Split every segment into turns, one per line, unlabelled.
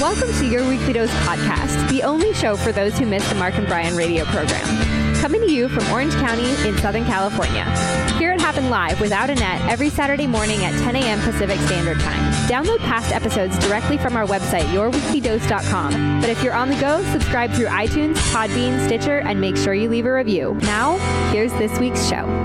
Welcome to Your Weekly Dose podcast, the only show for those who miss the Mark and Brian radio program. Coming to you from Orange County in Southern California. Hear it happen live without a net every Saturday morning at 10 a.m. Pacific Standard Time. Download past episodes directly from our website, yourweeklydose.com. But if you're on the go, subscribe through iTunes, Podbean, Stitcher, and make sure you leave a review. Now, here's this week's show.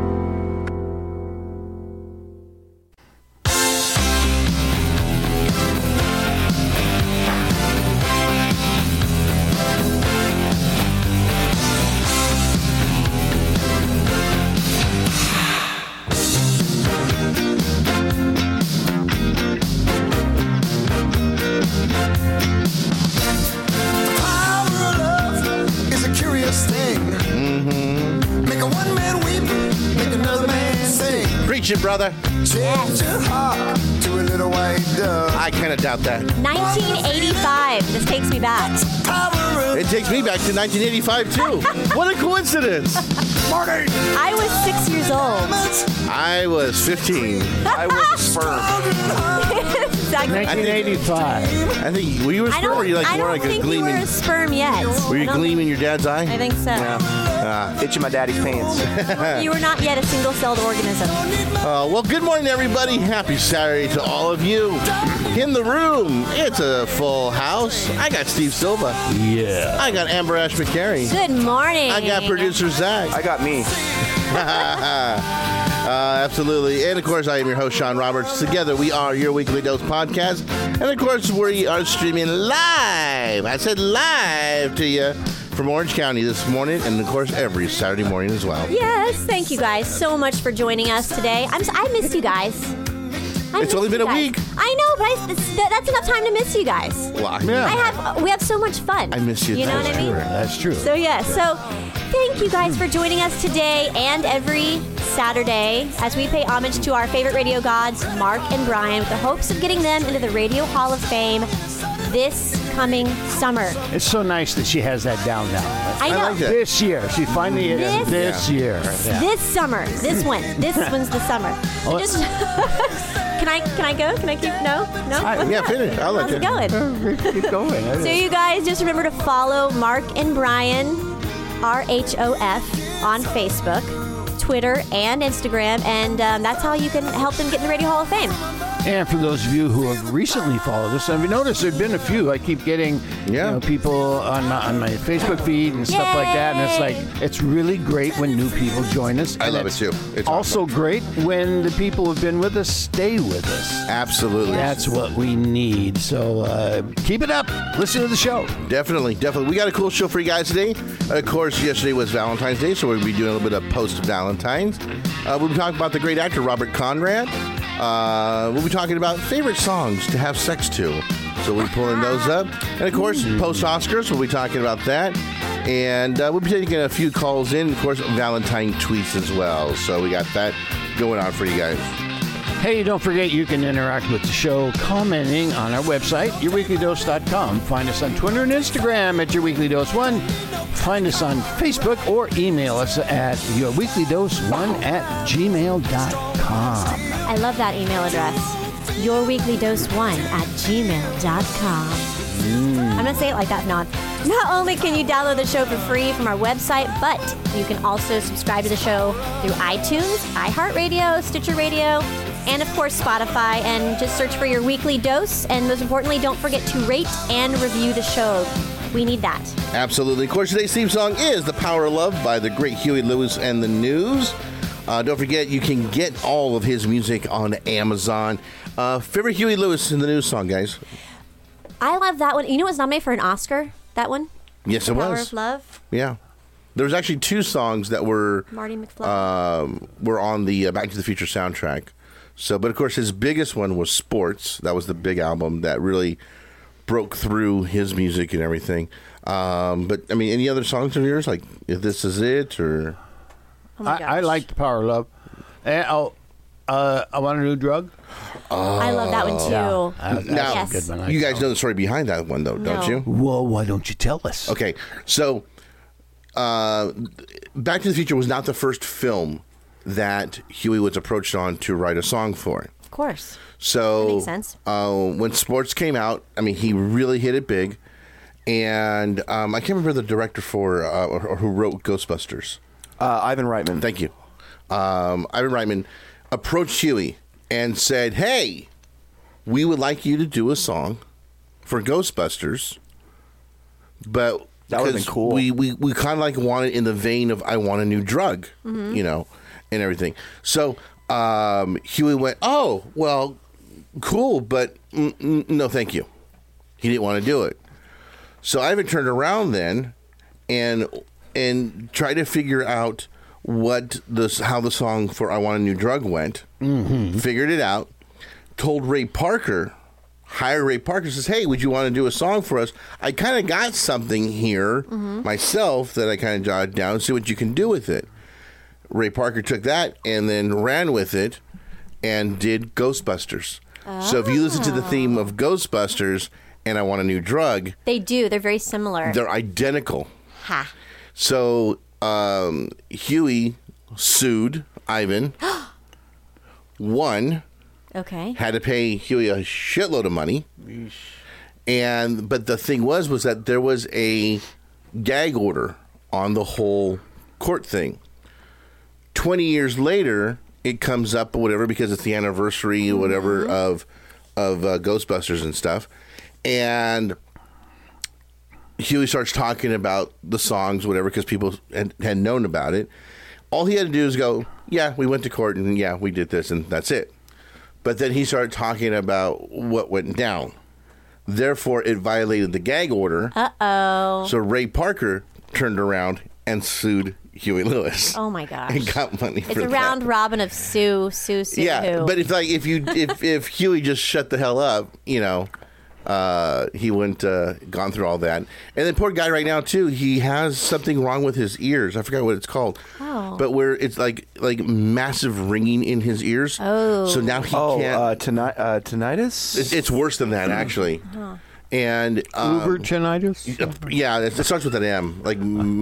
Brother.
Change your heart to a little white dove.
I kind of doubt that.
1985. This takes me back.
It takes me back to 1985 too. What a coincidence.
Marty.
I was 6 years old.
I was 15.
I was a sperm.
Exactly.
1985.
I think were you a sperm or you like more like a
think
gleaming?
you were a sperm yet.
Were you gleaming in your dad's eye?
I think so.
Itching my daddy's pants.
You were not yet a single-celled organism.
Well, good morning, everybody. Happy Saturday to all of you. In the room, it's a full house. I got Steve Silva.
Yeah.
I got Amber Ash McCary.
Good morning.
I got producer Zach.
I got me.
Absolutely. And, of course, I am your host, Sean Roberts. Together, we are Your Weekly Dose podcast. And, of course, we are streaming live. I said live to you from Orange County this morning. And, of course, every Saturday morning as well.
Yes, thank you guys so much for joining us today. I missed you guys.
It's only been a week.
I know, but that's enough time to miss you guys.
Well,
We have so much fun.
I miss you.
You know what I mean?
That's true.
So thank you guys for joining us today and every Saturday as we pay homage to our favorite radio gods, Mark and Brian, with the hopes of getting them into the Radio Hall of Fame this coming summer.
It's so nice that she has that down now.
I know.
like that.
This year. She finally this year. Yeah.
This summer. This one's the summer.
Oh,
Just Can I go? Can I keep? No?
Yeah, finish. I'll let
How's
you.
it going?
Keep going.
So you guys just remember to follow Mark and Brian, RHOF, on Facebook, Twitter, and Instagram, and that's how you can help them get in the Radio Hall of Fame.
And for those of you who have recently followed us, have you noticed there have been a few? I keep getting people on my Facebook feed and stuff like that, and it's like it's really great when new people join us.
I love it too. It's
also
awesome.
great when the people who've been with us stay with us.
Absolutely.
That's what we need. So keep it up. Listen to the show.
Definitely. We got a cool show for you guys today. Of course, yesterday was Valentine's Day, so we'll be doing a little bit of post-Valentine's. We'll be talking about the great actor Robert Conrad. We'll be talking about favorite songs to have sex to. So we'll be pulling those up. And, of course, post-Oscars, we'll be talking about that. And we'll be taking a few calls in. Of course, Valentine tweets as well. So we got that going on for you guys.
Hey, don't forget you can interact with the show commenting on our website, yourweeklydose.com. Find us on Twitter and Instagram at yourweeklydose1. Find us on Facebook or email us at yourweeklydose1@gmail.com.
I love that email address. yourweeklydose1@gmail.com. I'm going to say it like that, Not only can you download the show for free from our website, but you can also subscribe to the show through iTunes, iHeartRadio, Stitcher Radio, and of course Spotify, and just search for Your Weekly Dose. And most importantly, don't forget to rate and review the show. We need that.
Absolutely. Of course, today's theme song is The Power of Love by the great Huey Lewis and the News. Don't forget, you can get all of his music on Amazon. Favorite Huey Lewis and the News song, guys?
I love that one. You know it was nominated for an Oscar, that one?
Yes,
The
it
Power
was.
of Love?
Yeah. There was actually two songs that were
Marty McFly.
were on the Back to the Future soundtrack. So, but of course, his biggest one was Sports. That was the big album that really broke through his music and everything. But I mean, any other songs of yours, like If This Is It, or?
Oh my gosh.
I like The Power of Love. And, I Want a New Drug.
I love that one too.
Now,
Yes.
Good one.
you guys know the story behind that one, though, don't
No.
you?
Well, why don't you tell us?
Okay, so Back to the Future was not the first film that Huey was approached on to write a song for.
course.
So
That makes sense.
When sports came out, I mean, he really hit it big. And I can't remember the director for or who wrote Ghostbusters.
Ivan Reitman.
Thank you. Ivan Reitman approached Huey and said, "Hey, we would like you to do a song for Ghostbusters, but
That would've been cool.
We kind of like want it in the vein of I Want a New Drug, you know, and everything." So Huey went, "Oh, well, cool, but no, thank you." He didn't want to do it. So Ivan turned around then and tried to figure out how the song for I Want a New Drug went. Figured it out. Told Ray Parker, hired Ray Parker, says, "Hey, would you want to do a song for us? I kind of got something here myself that I kind of jotted down. See what you can do with it." Ray Parker took that and then ran with it and did Ghostbusters. So if you listen to the theme of Ghostbusters and I Want a New Drug,
They do. They're very similar.
they're identical.
Ha.
So Huey sued Ivan, won,
Okay.
had to pay Huey a shitload of money, but the thing was that there was a gag order on the whole court thing. 20 years later, it comes up or whatever because it's the anniversary or whatever of Ghostbusters and stuff, and Huey starts talking about the songs, whatever, because people had known about it. All he had to do is go, "Yeah, we went to court and yeah, we did this," and that's it. But then he started talking about what went down. Therefore, it violated the gag order.
Uh-oh.
So Ray Parker turned around and sued Huey Lewis.
Oh, my gosh.
And got money for
It's
that.
a round robin of sue,
Yeah,
who.
but if Huey just shut the hell up, you know, he wouldn't gone through all that. And the poor guy right now too, he has something wrong with his ears. I forgot what it's called.
Oh.
But where it's like massive ringing in his ears.
Oh.
So now he can't.
Tinnitus?
It's worse than that actually. And
Ubertinitis?
yeah, it starts with an M, like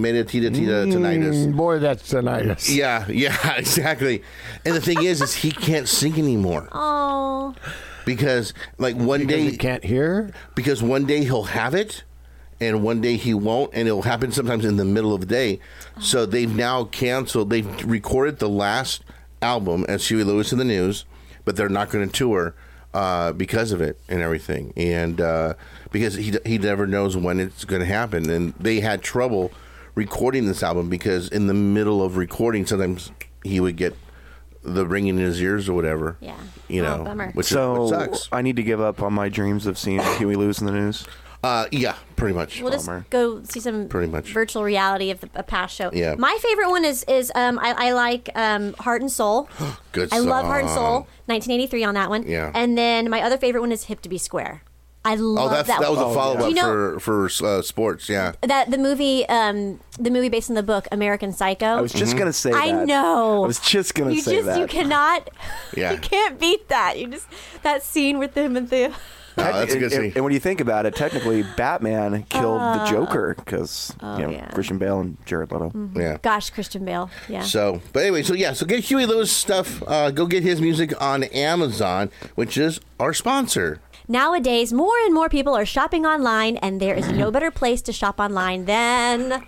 tinnitus.
Boy, that's tinnitus.
Yeah, exactly. And the thing is he can't sing anymore.
Oh.
Because like one day
He can't hear?
because one day he'll have it and one day he won't, and it'll happen sometimes in the middle of the day. So they've now canceled. They've recorded the last album as Huey Lewis and the News, but they're not going to tour because of it and everything, and because he never knows when it's going to happen. And they had trouble recording this album because in the middle of recording, sometimes he would get the ringing in his ears or whatever.
Yeah.
You know,
bummer.
which
So
sucks.
I need to give up on my dreams of seeing Huey Lewis in the News.
Yeah, pretty much.
We'll just
Bummer.
go see some
Pretty much.
virtual reality of a past show.
Yeah.
My favorite one is I like Heart and Soul.
Good
I love Heart and
song.
Soul. 1983 on that one.
Yeah.
And then my other favorite one is Hip to Be Square. I love
Oh, that was
one.
a follow up
You know-
for sports. Yeah,
That the movie based on the book American Psycho.
I was just gonna say that.
I know.
I was just gonna say that.
You cannot.
Yeah.
You can't beat that. You just that scene with them and the.
Oh, that's a good scene.
And when you think about it, technically, Batman killed the Joker because
yeah.
Christian Bale and Jared Leto.
Yeah.
Gosh, Christian Bale. Yeah.
So, but anyway, so get Huey Lewis stuff. Go get his music on Amazon, which is our sponsor.
Nowadays, more and more people are shopping online, and there is no better place to shop online than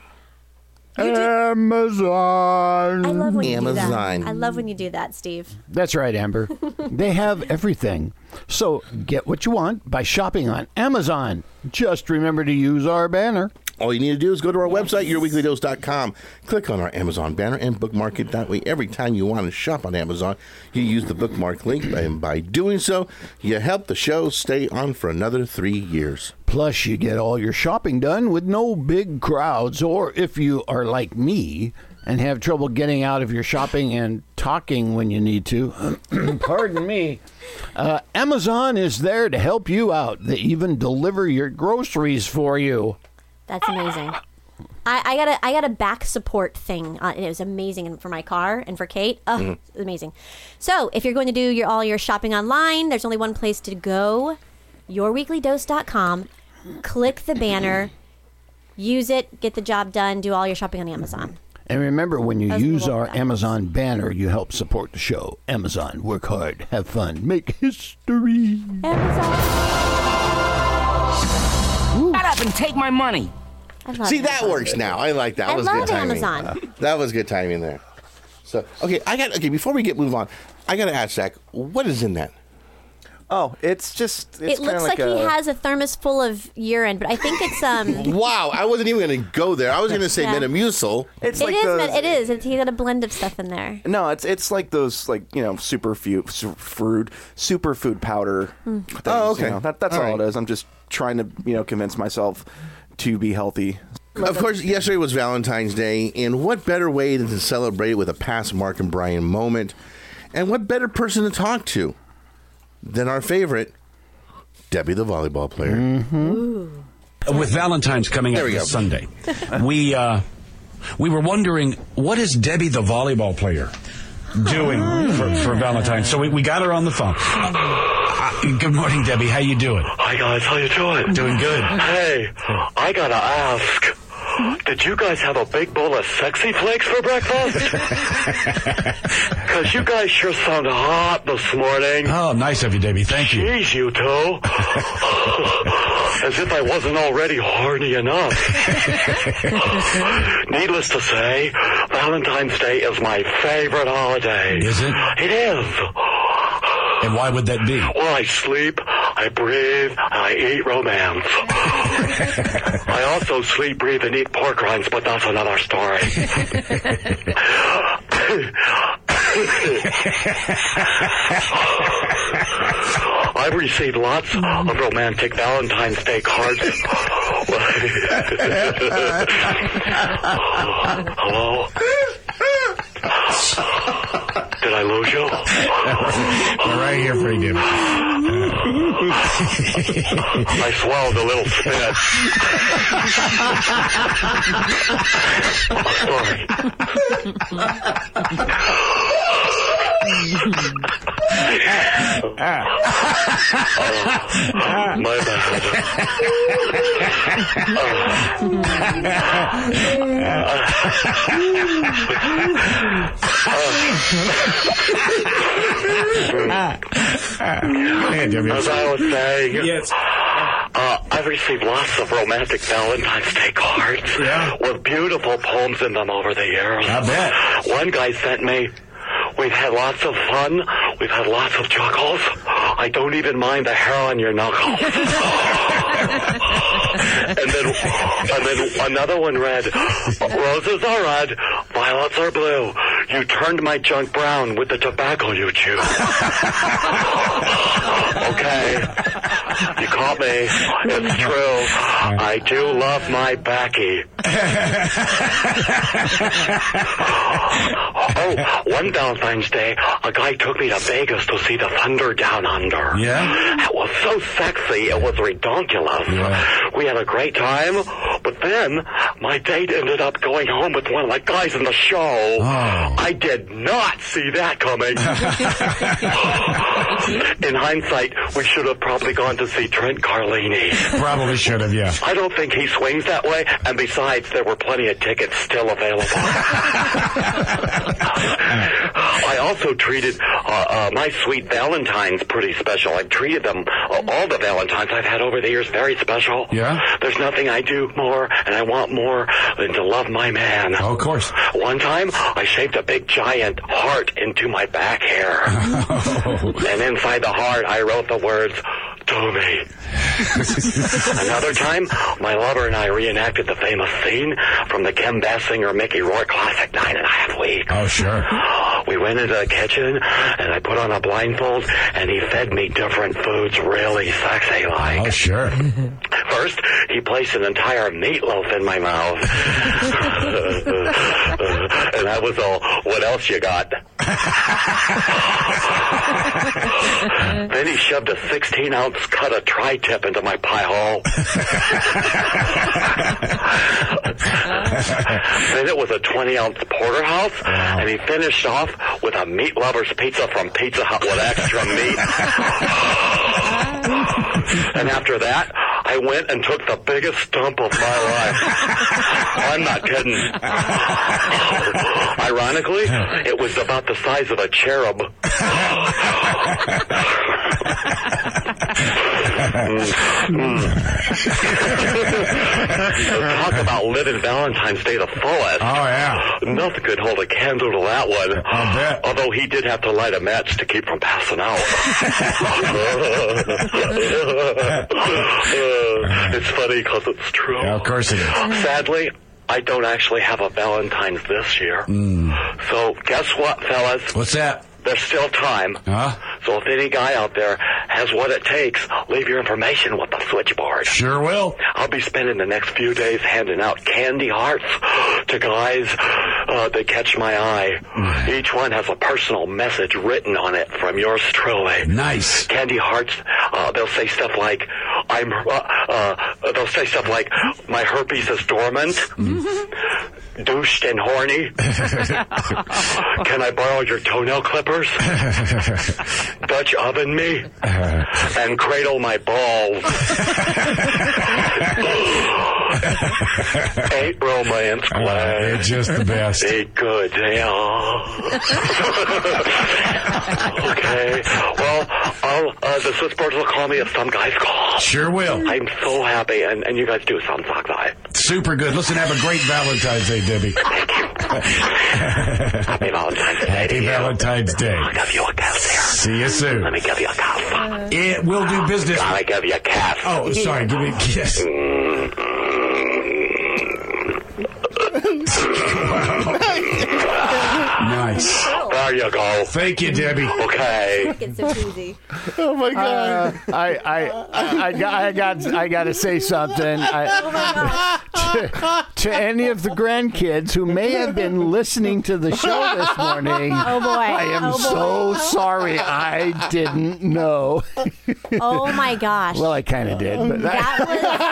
Amazon.
I love when you do
Amazon.
that. I love when you do that, Steve.
That's right, Amber. They have everything. So get what you want by shopping on Amazon. Just remember to use our banner.
All you need to do is go to our website, yourweeklydose.com, click on our Amazon banner, and bookmark it. That way, every time you want to shop on Amazon, you use the bookmark link, and by doing so, you help the show stay on for another 3 years.
Plus, you get all your shopping done with no big crowds, or if you are like me and have trouble getting out of your shopping and talking when you need to, pardon me, Amazon is there to help you out. They even deliver your groceries for you.
That's amazing. I got a back support thing. And it was amazing for my car and for Kate. Oh, it's amazing. So if you're going to do all your shopping online, there's only one place to go. yourweeklydose.com. Click the banner. Use it. Get the job done. Do all your shopping on Amazon.
And remember, when you use our
little
Amazon banner, you help support the show. Amazon, work hard, have fun, make history.
Amazon.
Shut up and take my money.
I love
See, that
Amazon.
works now. I like that.
I
was
love
good timing.
Amazon.
That was good timing there. So, okay, before we move on, I got to ask Zach, what is in that?
Oh, it's
It looks like he has a thermos full of urine, but I think it's
Wow, I wasn't even going to go there. I was going to say
Yeah.
Metamucil.
It's
it
like
is.
those,
It is. He got a blend of stuff in there.
No, it's like those superfood powder. Things,
Oh, okay.
That's
All
all
right.
it is. I'm just trying to convince myself to be healthy.
Of course, yesterday was Valentine's Day, and what better way than to celebrate it with a past Mark and Brian moment? And what better person to talk to than our favorite, Debbie the volleyball player.
With Valentine's coming up
There we go.
this Sunday, we were wondering, what is Debbie the volleyball player doing for Valentine's? So we got her on the phone. Good morning, Debbie. How you doing?
Hi guys, how you doing?
Doing good.
Hey, I gotta ask, did you guys have a big bowl of sexy flakes for breakfast? Because you guys sure sound hot this morning.
Oh, nice of you, Debbie. Thank you.
Jeez, you two. As if I wasn't already horny enough. Needless to say, Valentine's Day is my favorite holiday.
Is it?
It is.
And why would that be?
Well, I sleep, I breathe, and I eat romance. I also sleep, breathe, and eat pork rinds, but that's another story. I've received lots of romantic Valentine's Day cards. Hello? Did I lose you?
We're right here for you, Debbie.
I swallowed a little spit. My bad. As I was saying,
Yes.
I've received lots of romantic Valentine's Day cards with beautiful poems in them over the years.
I bet.
One guy sent me, "We've had lots of fun. We've had lots of chuckles. I don't even mind the hair on your knuckles." And then another one read, "Roses are red, violets are blue. You turned my junk brown with the tobacco you chew." Okay. You caught me. It's true. I do love my backy. Oh, one Valentine's Day, a guy took me to Vegas to see the Thunder Down Under.
Yeah?
It was so sexy, it was redonkulous.
Yeah.
We had a great time, but then my date ended up going home with one of the guys in the show.
Oh.
I did not see that coming. In hindsight, we should have probably gone to see Trent Carlini.
Probably should have, yeah.
I don't think he swings that way, and besides, there were plenty of tickets still available. I also treated my sweet Valentines pretty special. I've treated them, all the Valentines I've had over the years, very special.
Yeah?
There's nothing I do more, and I want more, than to love my man.
Oh, of course.
One time, I shaved a big giant heart into my back hair. And inside the heart, I wrote the words, "To me." Another time, my lover and I reenacted the famous scene from the Ken Basinger Mickey Rourke classic 9.5 Weeks.
Oh, sure.
We went into the kitchen, and I put on a blindfold, and he fed me different foods really sexy-like.
Oh, sure.
First, he placed an entire meatloaf in my mouth. And I was all, "What else you got?" Then he shoved a 16-ounce cut of tri-tip into my pie hole. Then it was a 20-ounce porterhouse, and he finished off with a meat lover's pizza from Pizza Hut with extra meat. And after that, I went and took the biggest dump of my life. I'm not kidding. Ironically, it was about the size of a cherub. Talk about living Valentine's Day the fullest.
Oh, yeah.
Nothing could hold a candle to that one.
I'll bet.
Although he did have to light a match to keep from passing out. It's funny because it's true.
Yeah, of course it is.
Sadly, I don't actually have a Valentine's this year. So guess what, fellas?
What's that?
There's still time.
Huh?
So if any guy out there has what it takes, leave your information with the switchboard.
Sure will.
I'll be spending the next few days handing out candy hearts to guys that catch my eye. Each one has a personal message written on it from yours truly.
Nice.
Candy hearts, they'll say stuff like, they'll say stuff like, my herpes is dormant, douched and horny, can I borrow your toenail clippers? Dutch oven me and cradle my balls. Ain't romance glad.
You're just the best.
Be good, yeah. Okay. Well, the switchboard will call me if some guys call.
Sure will.
I'm so happy, and you guys do some sock eye.
Super good. Listen, have a great Valentine's Day, Debbie.
Thank you. Happy Valentine's Day.
Happy
to you.
Valentine's Day.
I'll give you a kiss here.
See you soon.
Let me give you a kiss.
It will do business.
Let me give you a kiss.
Oh, sorry. Give me a kiss. Nice.
There you go.
Thank you, Debbie.
Okay.
It's so easy.
Oh my God.
I got to say something. To any of the grandkids who may have been listening to the show this morning,
Oh boy.
I am so sorry. I didn't know.
Oh my gosh.
Well, I kind of did, but
That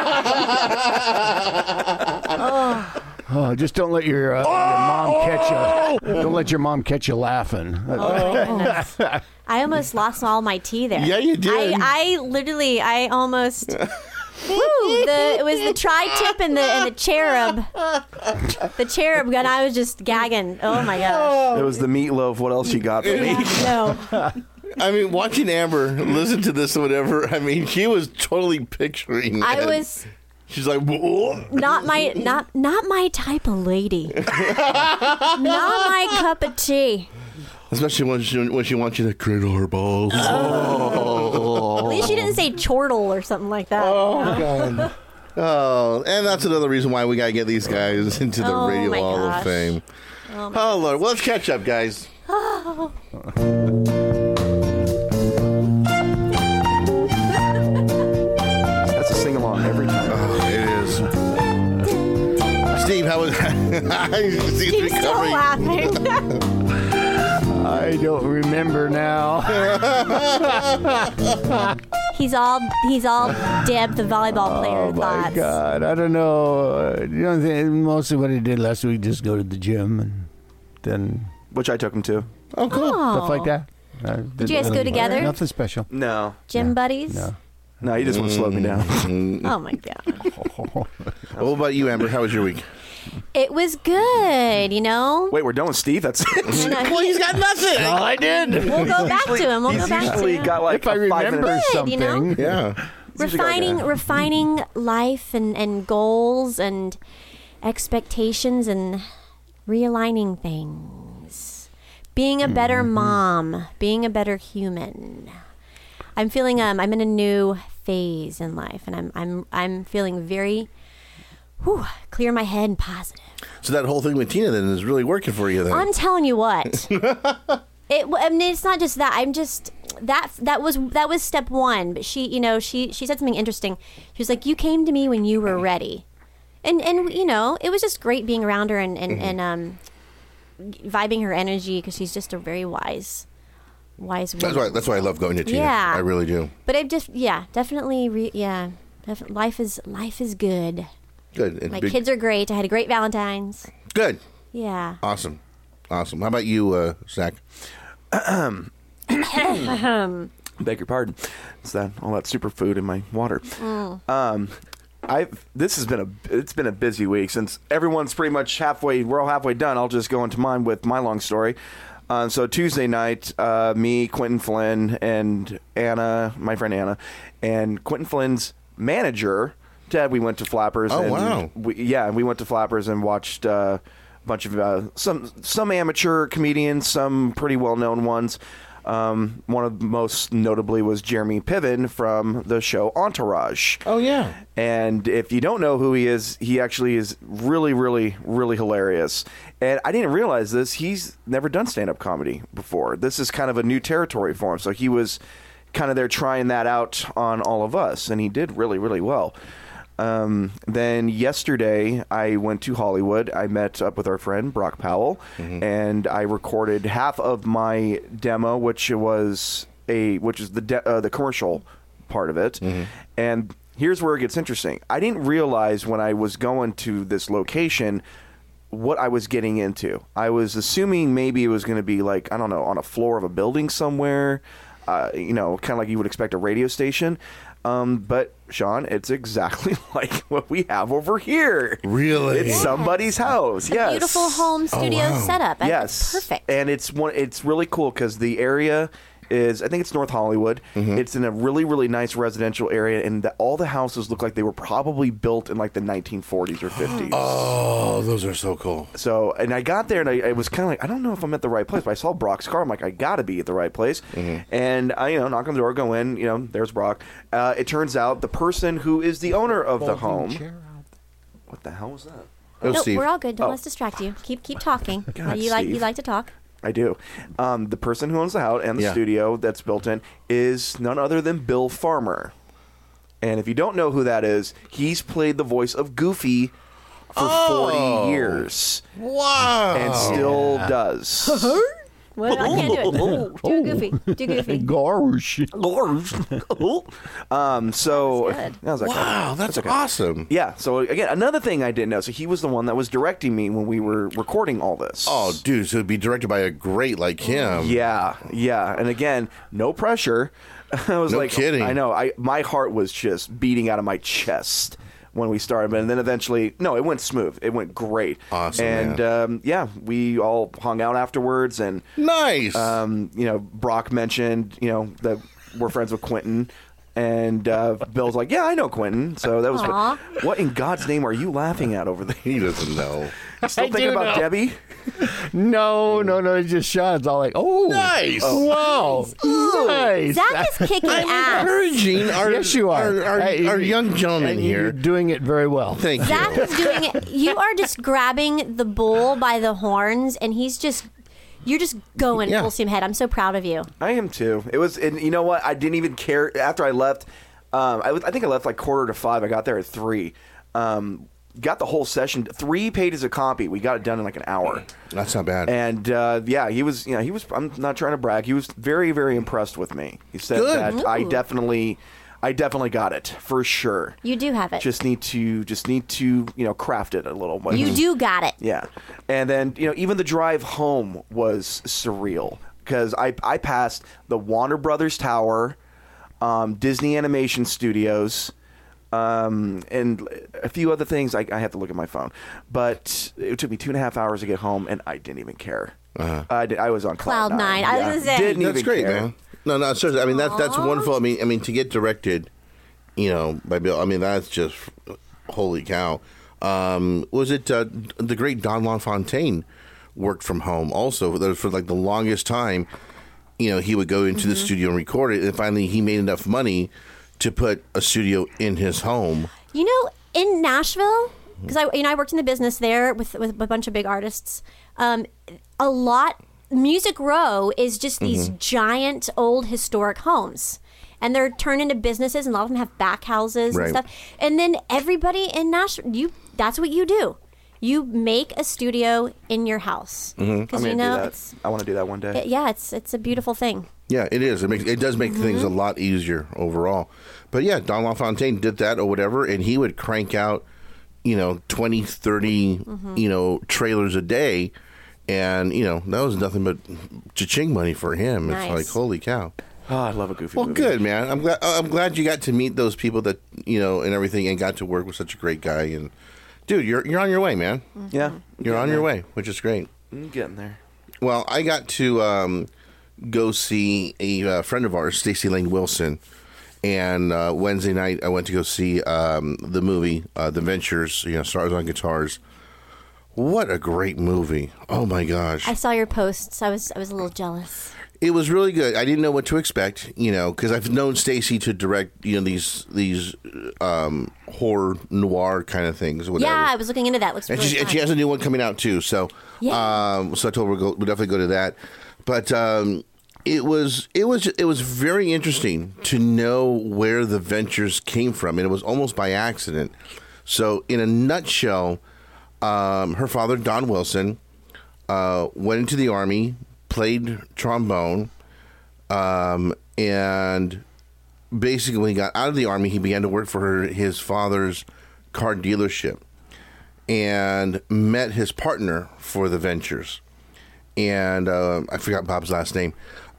was.
oh, just don't let your mom catch you. Don't let your mom catch you laughing.
Goodness. I almost lost all my tea there.
Yeah, you did.
I almost. It was the tri-tip and the cherub. The cherub gun. I was just gagging. Oh my gosh.
It was the meatloaf. What else you got for me?
No.
I mean, watching Amber listen to this or whatever, I mean, she was totally picturing
I
it.
was
She's like, whoa.
not my type of lady. Not my cup of tea.
Especially when she wants you to cradle her balls.
At least she didn't say chortle or something like that.
Oh, God. Oh, and that's another reason why we got to get these guys into the
Oh,
Radio
my
Hall
gosh.
of Fame.
Oh,
Lord. Well, let's catch up, guys.
That's a sing-along every time.
It is. Steve, how was Steve's
She's still
recovering?
laughing.
I don't remember now.
He's all Deb, the volleyball player.
Oh my
thoughts.
God! I don't know. Mostly what he did last week, just go to the gym and then
Which I took him to.
Oh, cool.
stuff like that.
Did you guys go together?
Nothing special.
No.
Gym buddies?
No, you just want to slow me down.
Oh my God.
What about you, Amber? How was your week?
It was good, you know?
Wait, we're done with Steve? That's it?
Well, he's got nothing.
All I did.
We'll go back to him. We'll
He's
go back to
usually
him.
got like
If I
a 5
remember
minute.
Good,
something.
you know?
Yeah.
Refining life and goals and expectations and realigning things. Being a better mom, being a better human. I'm feeling I'm in a new phase in life, and I'm feeling very clear my head and positive.
So that whole thing with Tina then is really working for you then.
I'm telling you what. I mean, it's not just that. I'm just that was step one. But she said something interesting. She was like, "You came to me when you were ready," and it was just great being around her and vibing her energy because she's just a very wise woman.
That's why I love going to Tina.
Yeah.
I really do.
But I've just definitely life is good.
Good. And
My kids are great. I had a great Valentine's.
good.
Yeah.
Awesome. How about you, Zach?
Beg your pardon. It's that all that superfood in my water. It's been a busy week since everyone's pretty much we're all halfway done. I'll just go into mine with my long story. So Tuesday night, me, Quentin Flynn, and Anna, my friend Anna, and Quentin Flynn's manager, Ted, we went to Flappers.
Oh,
and
wow.
We went to Flappers and watched a bunch of some amateur comedians, some pretty well-known ones. One of the most notably was Jeremy Piven from the show Entourage.
Oh, yeah.
And if you don't know who he is, he actually is really, really, really hilarious. And I didn't realize this. He's never done stand-up comedy before. This is kind of a new territory for him. So he was kind of there trying that out on all of us, and he did really, really well. Then yesterday, I went to Hollywood. I met up with our friend Brock Powell, and I recorded half of my demo, which is the commercial part of it. And here's where it gets interesting. I didn't realize when I was going to this location what I was getting into. I was assuming maybe it was going to be like, I don't know, on a floor of a building somewhere, kind of like you would expect a radio station. But Sean, it's exactly like what we have over here.
Really?
It's somebody's house.
A
Yes.
beautiful home studio setup.
Yes.
Perfect.
And it's really cool because the area is, I think it's North Hollywood. It's in a really, really nice residential area, and all the houses look like they were probably built in like the 1940s or 50s.
Oh, those are so cool.
So, and I got there, and I was kind of like, I don't know if I'm at the right place, but I saw Brock's car. I'm like, I got to be at the right place. And I, knock on the door, go in, there's Brock. It turns out the person who is the owner of the home. What the hell was that?
Oh,
No,
Steve.
we're all good. Don't let's distract you. Keep talking.
God,
you
Steve.
like to talk.
I do. The person who owns the house and the
Yeah.
studio that's built in is none other than Bill Farmer. And if you don't know who that is, he's played the voice of Goofy for 40 years.
Wow.
And still does.
What? I can't do it. Do Goofy. Do Goofy.
Gosh.
So
That was good.
I was like,
Wow, that's awesome.
yeah. So again, another thing I didn't know. So he was the one that was directing me when we were recording all this.
Oh, dude, so it'd be directed by a great like him.
Yeah. And again, no pressure. I was
No
like,
kidding.
I know. My heart was just beating out of my chest when we started, and then eventually, no, it went smooth. It went great.
Awesome,
And we all hung out afterwards, and
Nice.
Brock mentioned, that we're friends with Quentin. And Bill's like, yeah, I know Quentin. So that was fun. What in God's name are you laughing at over there?
he doesn't know.
Still thinking
do
about
know.
Debbie?
No, it's just Sean's all like, oh.
Nice.
Wow. Nice.
Zach is kicking ass.
Encouraging our,
Yes, you are.
our young gentleman
and
here.
You're doing it very well.
Thank
Zach
you.
is doing it. You are just grabbing the bull by the horns, and you're just going
Yeah.
full steam ahead. I'm so proud of you.
I am too. It was, and you know what? I didn't even care after I left. I think I left like 4:45. I got there at 3. Got the whole session, 3 pages of copy. We got it done in like an hour.
That's not bad.
And he was. I'm not trying to brag. He was very, very impressed with me. He said
Good.
that I definitely got it for sure.
You do have it.
Just need to craft it a little. But
You do got it.
Yeah. And then, even the drive home was surreal because I passed the Warner Brothers Tower, Disney Animation Studios, and a few other things. I have to look at my phone. But it took me 2.5 hours to get home, and I didn't even care. I was on
Cloud nine. I was gonna say.
Didn't
That's
even
great,
care.
man. No, seriously. I mean, that's wonderful. I mean, to get directed, by Bill. I mean, that's just holy cow. Was it the great Don LaFontaine worked from home also for like the longest time? He would go into the studio and record it, and finally he made enough money to put a studio in his home.
In Nashville, because I worked in the business there with a bunch of big artists. Music Row is just these giant old historic homes. And they're turned into businesses, and a lot of them have back houses
Right.
and stuff. And then everybody in Nashville, that's what you do. You make a studio in your house.
I'm
Because
gonna do that. I want to do that one day.
it's a beautiful thing.
Yeah, it is. It does make things a lot easier overall. But yeah, Don LaFontaine did that or whatever, and he would crank out, 20, 30, trailers a day. And, that was nothing but cha-ching money for him.
Nice.
It's like, holy cow.
Oh, I love a goofy
Well,
movie.
good, man. I'm glad you got to meet those people that and everything, and got to work with such a great guy. And dude, you're on your way, man.
Yeah.
You're on your way, which is great.
I'm getting there.
Well, I got to go see a friend of ours, Stacey Lane Wilson, and Wednesday night I went to go see the movie, The Ventures. Stars on Guitars. What a great movie! Oh my gosh!
I saw your posts. I was a little jealous.
It was really good. I didn't know what to expect, because I've known Stacey to direct, these horror noir kind of things. Whatever.
Yeah, I was looking into that. Looks
and
really fun.
she has a new one coming out too. So, so I told her we'll definitely go to that. But it was very interesting to know where the Ventures came from, and it was almost by accident. So, in a nutshell, her father, Don Wilson, went into the Army, played trombone, and basically when he got out of the Army, he began to work for his father's car dealership and met his partner for the Ventures. And I forgot Bob's last name.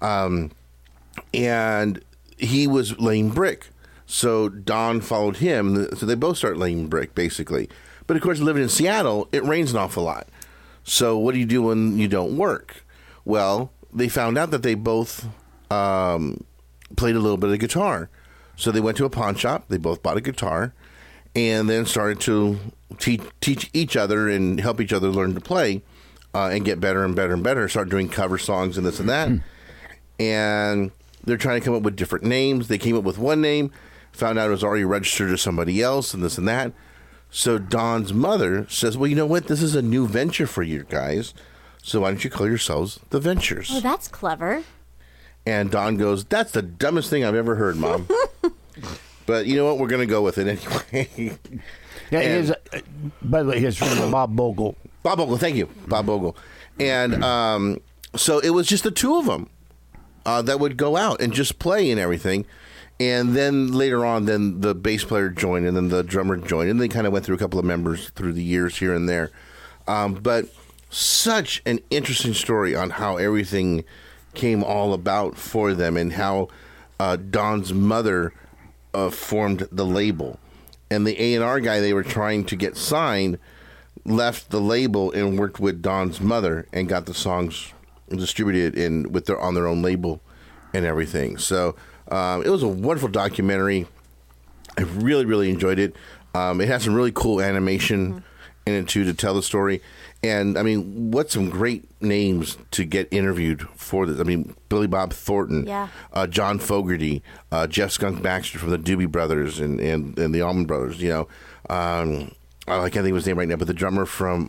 And he was laying brick. So Don followed him. So they both start laying brick, basically. But, of course, living in Seattle, it rains an awful lot. So what do you do when you don't work? Well, they found out that they both played a little bit of guitar. So they went to a pawn shop. They both bought a guitar and then started to teach each other and help each other learn to play and get better and better and better. Start doing cover songs and this and that. And they're trying to come up with different names. They came up with one name, found out it was already registered to somebody else and this and that. So Don's mother says, well, you know what? This is a new venture for you guys. So why don't you call yourselves the Ventures?
Oh, that's clever.
And Don goes, that's the dumbest thing I've ever heard, Mom. But you know what? We're going to go with it anyway.
Yeah, it is. By the way, his friend Bob Bogle.
Bob Bogle, thank you. Bob Bogle. And so it was just the two of them that would go out and just play and everything. And then later on, then the bass player joined and then the drummer joined. And they kind of went through a couple of members through the years here and there. But such an interesting story on how everything came all about for them and how Don's mother formed the label. And the A&R guy they were trying to get signed left the label and worked with Don's mother and got the songs distributed on their own label and everything. So it was a wonderful documentary. I really, really enjoyed it. It has some really cool animation in it too to tell the story. And I mean, what some great names to get interviewed for this. I mean, Billy Bob Thornton, John Fogerty, Jeff Skunk Baxter from the Doobie Brothers and the Allman Brothers. I can't think of his name right now, but the drummer from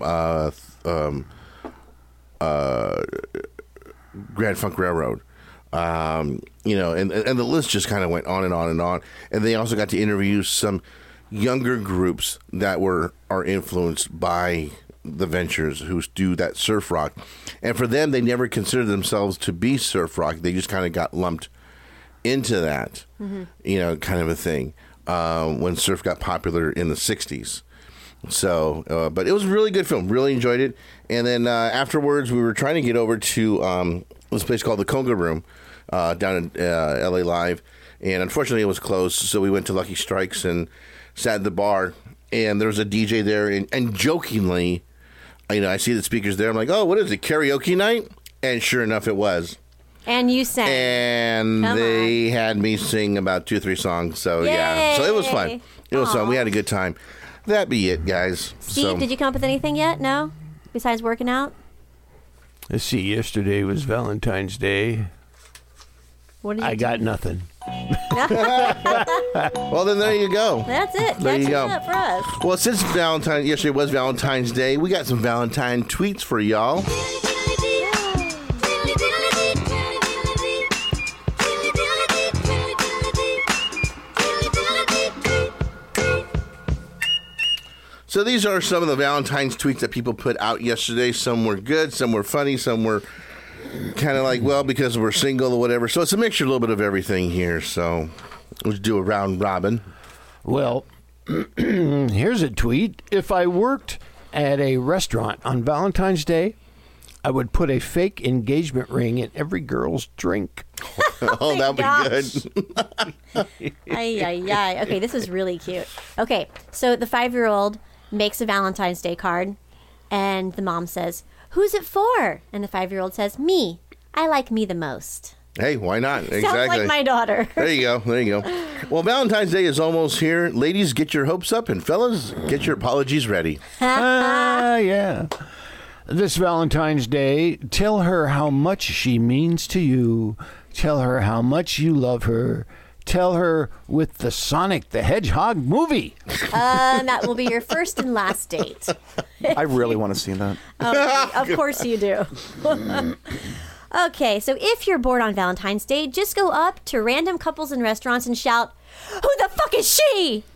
Grand Funk Railroad. And the list just kind of went on and on and on. And they also got to interview some younger groups that are influenced by the Ventures who do that surf rock. And for them, they never considered themselves to be surf rock. They just kind of got lumped into that, kind of a thing when surf got popular in the 60s. So, but it was a really good film. Really enjoyed it. And then afterwards, we were trying to get over to this place called the Conga Room down in LA Live. And unfortunately, it was closed. So we went to Lucky Strikes and sat at the bar. And there was a DJ there. And jokingly, I see the speakers there. I'm like, oh, what is it, karaoke night? And sure enough, it was.
And you sang.
And they had me sing about 2 or 3 songs. So, yeah. So it was fun. It was fun. We had a good time. That be it, guys.
Steve, did you come up with anything yet? No? Besides working out?
Let's see. Yesterday was Valentine's Day.
What did you
I got nothing.
Well, then there you go.
That's it.
There you go.
Up for us.
Well, since yesterday was Valentine's Day, we got some Valentine tweets for y'all. So these are some of the Valentine's tweets that people put out yesterday. Some were good, some were funny, some were kind of like, well, because we're single or whatever. So it's a mixture, a little bit of everything here. So let's do a round robin.
Well, here's a tweet. If I worked at a restaurant on Valentine's Day, I would put a fake engagement ring in every girl's drink.
Oh, that would be good.
Ay. Okay, this is really cute. Okay, so the 5-year-old makes a Valentine's Day card, and the mom says, "Who's it for?" And the 5-year-old says, "Me. I like me the most."
Hey, why not?
Sounds
Exactly.
like my daughter.
There you go. Well, Valentine's Day is almost here. Ladies, get your hopes up, and fellas, get your apologies ready.
Yeah. This Valentine's Day, tell her how much she means to you. Tell her how much you love her. Tell her with the Sonic the Hedgehog movie.
That will be your first and last date.
I really want to see that.
Of course you do. Okay, so if you're bored on Valentine's Day, just go up to random couples in restaurants and shout, "Who the fuck is she?"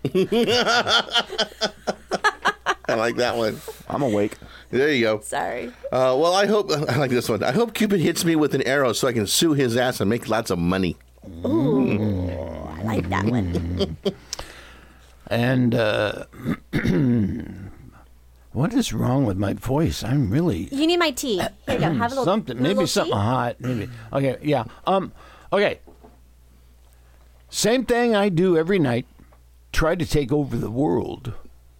I like that one.
I'm awake.
There you go.
Sorry.
Well, I like this one. I hope Cupid hits me with an arrow so I can sue his ass and make lots of money.
Ooh, I like that one.
And what is wrong with my voice? I'm really
You need my tea. Here you go. Have a little
something.
little
Maybe something
tea.
hot. Maybe. Okay. Yeah. Okay. Same thing I do every night. Try to take over the world.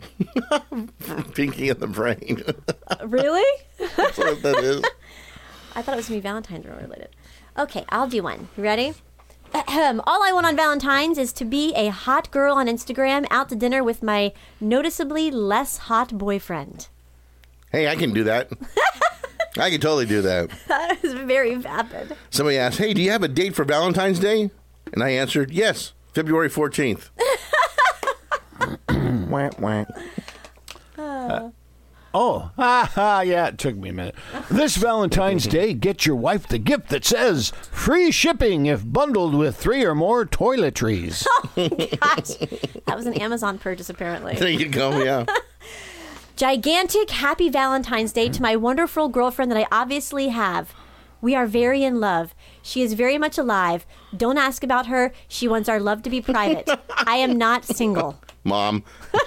Pinky in the brain.
Really?
That's what that is.
I thought it was going to be Valentine's related. Okay, I'll do one. You ready? All I want on Valentine's is to be a hot girl on Instagram out to dinner with my noticeably less hot boyfriend.
Hey, I can do that. I can totally do that.
That is very vapid.
Somebody asked, "Hey, do you have a date for Valentine's Day?" And I answered, "Yes, February 14th.
Wah, wah.
Yeah, it took me a minute. This Valentine's Day, get your wife the gift that says free shipping if bundled with 3 or more toiletries.
Oh, gosh. That was an Amazon purchase, apparently.
There you go, yeah.
Gigantic happy Valentine's Day to my wonderful girlfriend that I obviously have. We are very in love. She is very much alive. Don't ask about her. She wants our love to be private. I am not single.
Mom.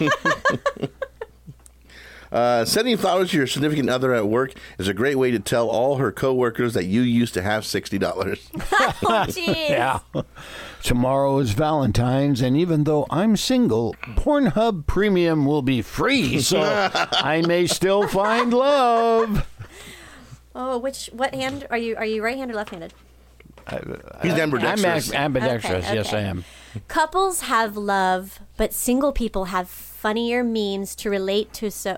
Sending flowers to your significant other at work is a great way to tell all her coworkers that you used to have $60.
Oh, jeez.
Yeah. Tomorrow is Valentine's, and even though I'm single, Pornhub Premium will be free, so I may still find love.
Oh, what hand are you? Are you right-handed or left-handed?
He's ambidextrous.
I'm ambidextrous.
Okay,
Yes,
okay.
I am.
Couples have love, but single people have funnier memes to relate to. So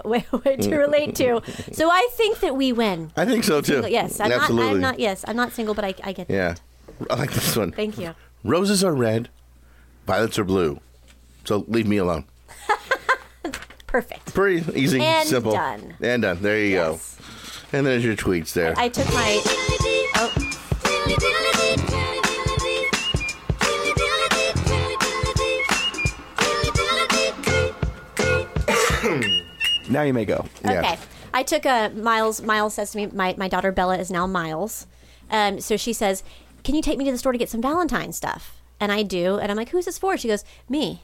I think that we win.
I think so, too.
Single, yes,
Absolutely.
I'm not single, but I get
Yeah.
that.
I like this one.
Thank you.
Roses are red, violets are blue. So leave me alone.
Perfect.
Pretty easy,
And
simple.
done.
And done. There you
Yes.
go. And there's your tweets there.
I took my. Oh.
Now you may go.
Yeah.
Okay. I took a Miles. Miles says to me, my daughter Bella is now Miles. So she says, "Can you take me to the store to get some Valentine stuff?" And I do. And I'm like, "Who's this for?" She goes, "Me."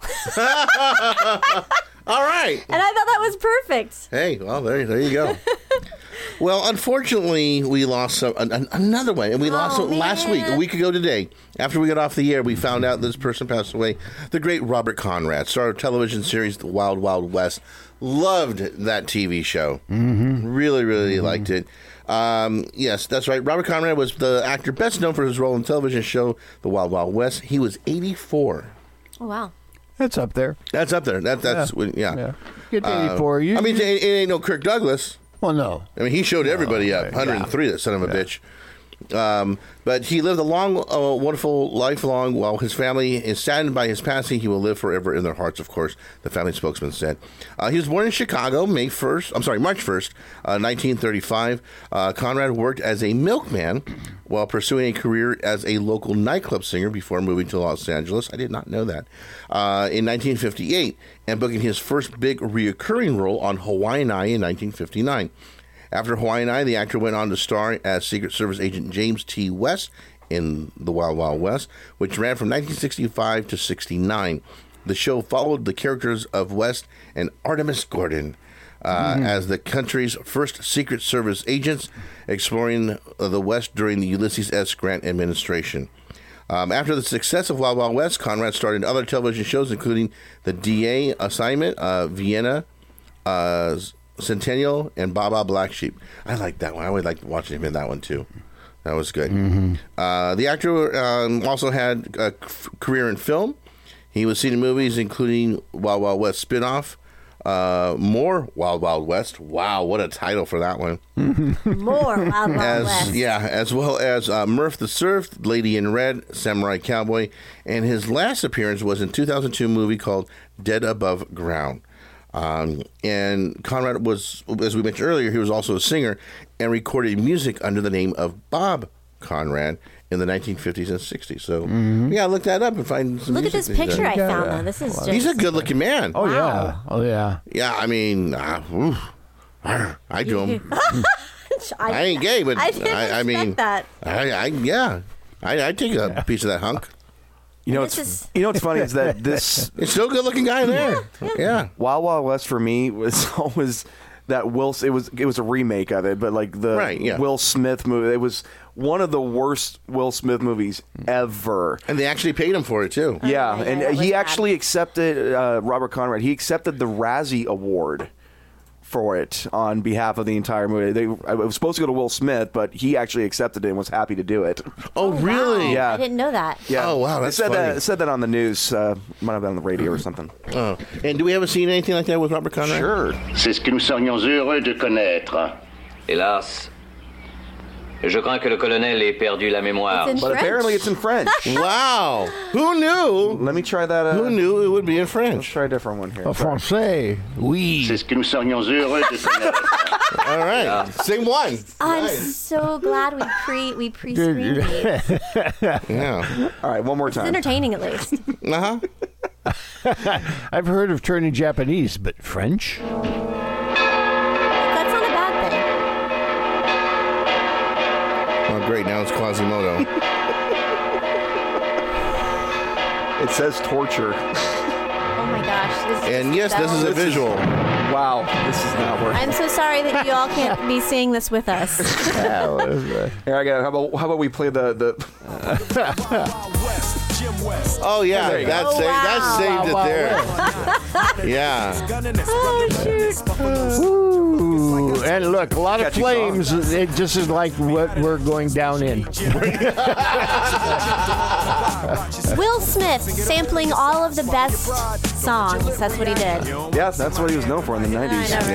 All right.
And I thought that was perfect.
Hey, well, there you go. Well, unfortunately, we lost another one, and we lost it last week, a week ago today. After we got off the air, we found out this person passed away. The great Robert Conrad, star of television series The Wild Wild West. Loved that TV show. Mm-hmm. Really, really liked it. Yes, that's right. Robert Conrad was the actor best known for his role in the television show The Wild Wild West. He was 84.
Oh, wow.
That's up there.
That's up there. That's
Yeah. Get to 84.
I mean, it ain't no Kirk Douglas.
Well, no.
I mean, he showed everybody up. 103, that son of a bitch. But he lived a long, wonderful life long. While his family is saddened by his passing, he will live forever in their hearts, of course, the family spokesman said. He was born in Chicago, March 1st, 1935. Conrad worked as a milkman while pursuing a career as a local nightclub singer before moving to Los Angeles. I did not know that. In 1958, and booking his first big reoccurring role on Hawaiian Eye in 1959. After Hawaiian Eye, the actor went on to star as Secret Service agent James T. West in The Wild Wild West, which ran from 1965 to 69. The show followed the characters of West and Artemis Gordon. as the country's first Secret Service agents exploring the West during the Ulysses S. Grant administration. After the success of Wild Wild West, Conrad starred in other television shows, including The DA Assignment, Vienna, Centennial, and Baba Black Sheep. I like that one. I always liked watching him in that one, too. That was good. The actor also had a career in film. He was seen in movies including Wild Wild West spinoff, more Wild Wild West. Wow, what a title for that one.
More Wild Wild West.
Yeah, as well as Murph the Surf, Lady in Red, Samurai Cowboy, and his last appearance was in 2002 movie called Dead Above Ground. And Conrad was, as we mentioned earlier, he was also a singer and recorded music under the name of Bob Conrad in the 1950s and 60s. So, yeah, look that up and find some
Look at
music
this picture I found, though. This is just...
He's a good-looking man.
Oh, yeah. Oh, yeah.
Yeah, I mean, I do him. I ain't gay, but
I didn't expect that.
I take a piece of that hunk.
You know what's funny is that this
it's still a good looking guy there. Yeah.
Wild Wild West for me was always that it was a remake of it, but like the Will Smith movie. It was one of the worst Will Smith movies ever.
And they actually paid him for it too.
Yeah, and he actually accepted Robert Conrad. He accepted the Razzie Award for it on behalf of the entire movie. It was supposed to go to Will Smith, but he actually accepted it and was happy to do it.
Oh, really?
Wow.
Yeah.
I didn't know that.
Yeah.
Oh, wow, that's funny.
Said that on the news. Might have been on the radio or something.
Oh. And do we ever seen anything like that with Robert Conrad?
Sure.
C'est ce que nous serions heureux de connaître.
Hélas, je crains que le colonel ait perdu la mémoire.
But apparently it's in French.
Wow. Who knew?
Let me try that.
Who knew it would be in French?
Let's try a different one here.
Français, oui.
C'est ce que nous serions heureux de connaître.
All right. Yeah. Same one.
I'm so glad we pre-screened these.
Yeah.
All right, one more time.
It's entertaining, at least.
Uh-huh.
I've heard of turning Japanese, but French?
That's not a bad thing.
Oh, great. Now it's Quasimodo.
It says torture.
Oh, my gosh.
And yes, this is a visual.
Wow, this is not working.
I'm so sorry that you all can't be seeing this with us.
Here I go. How about we play the
Oh, yeah. That saved it there. Yeah.
Oh, shoot.
Ooh, and look, a lot of flames. It just is like what we're going down in.
Will Smith sampling all of the best songs. That's what he did.
Yeah, that's what he was known for in the 90s.
I know,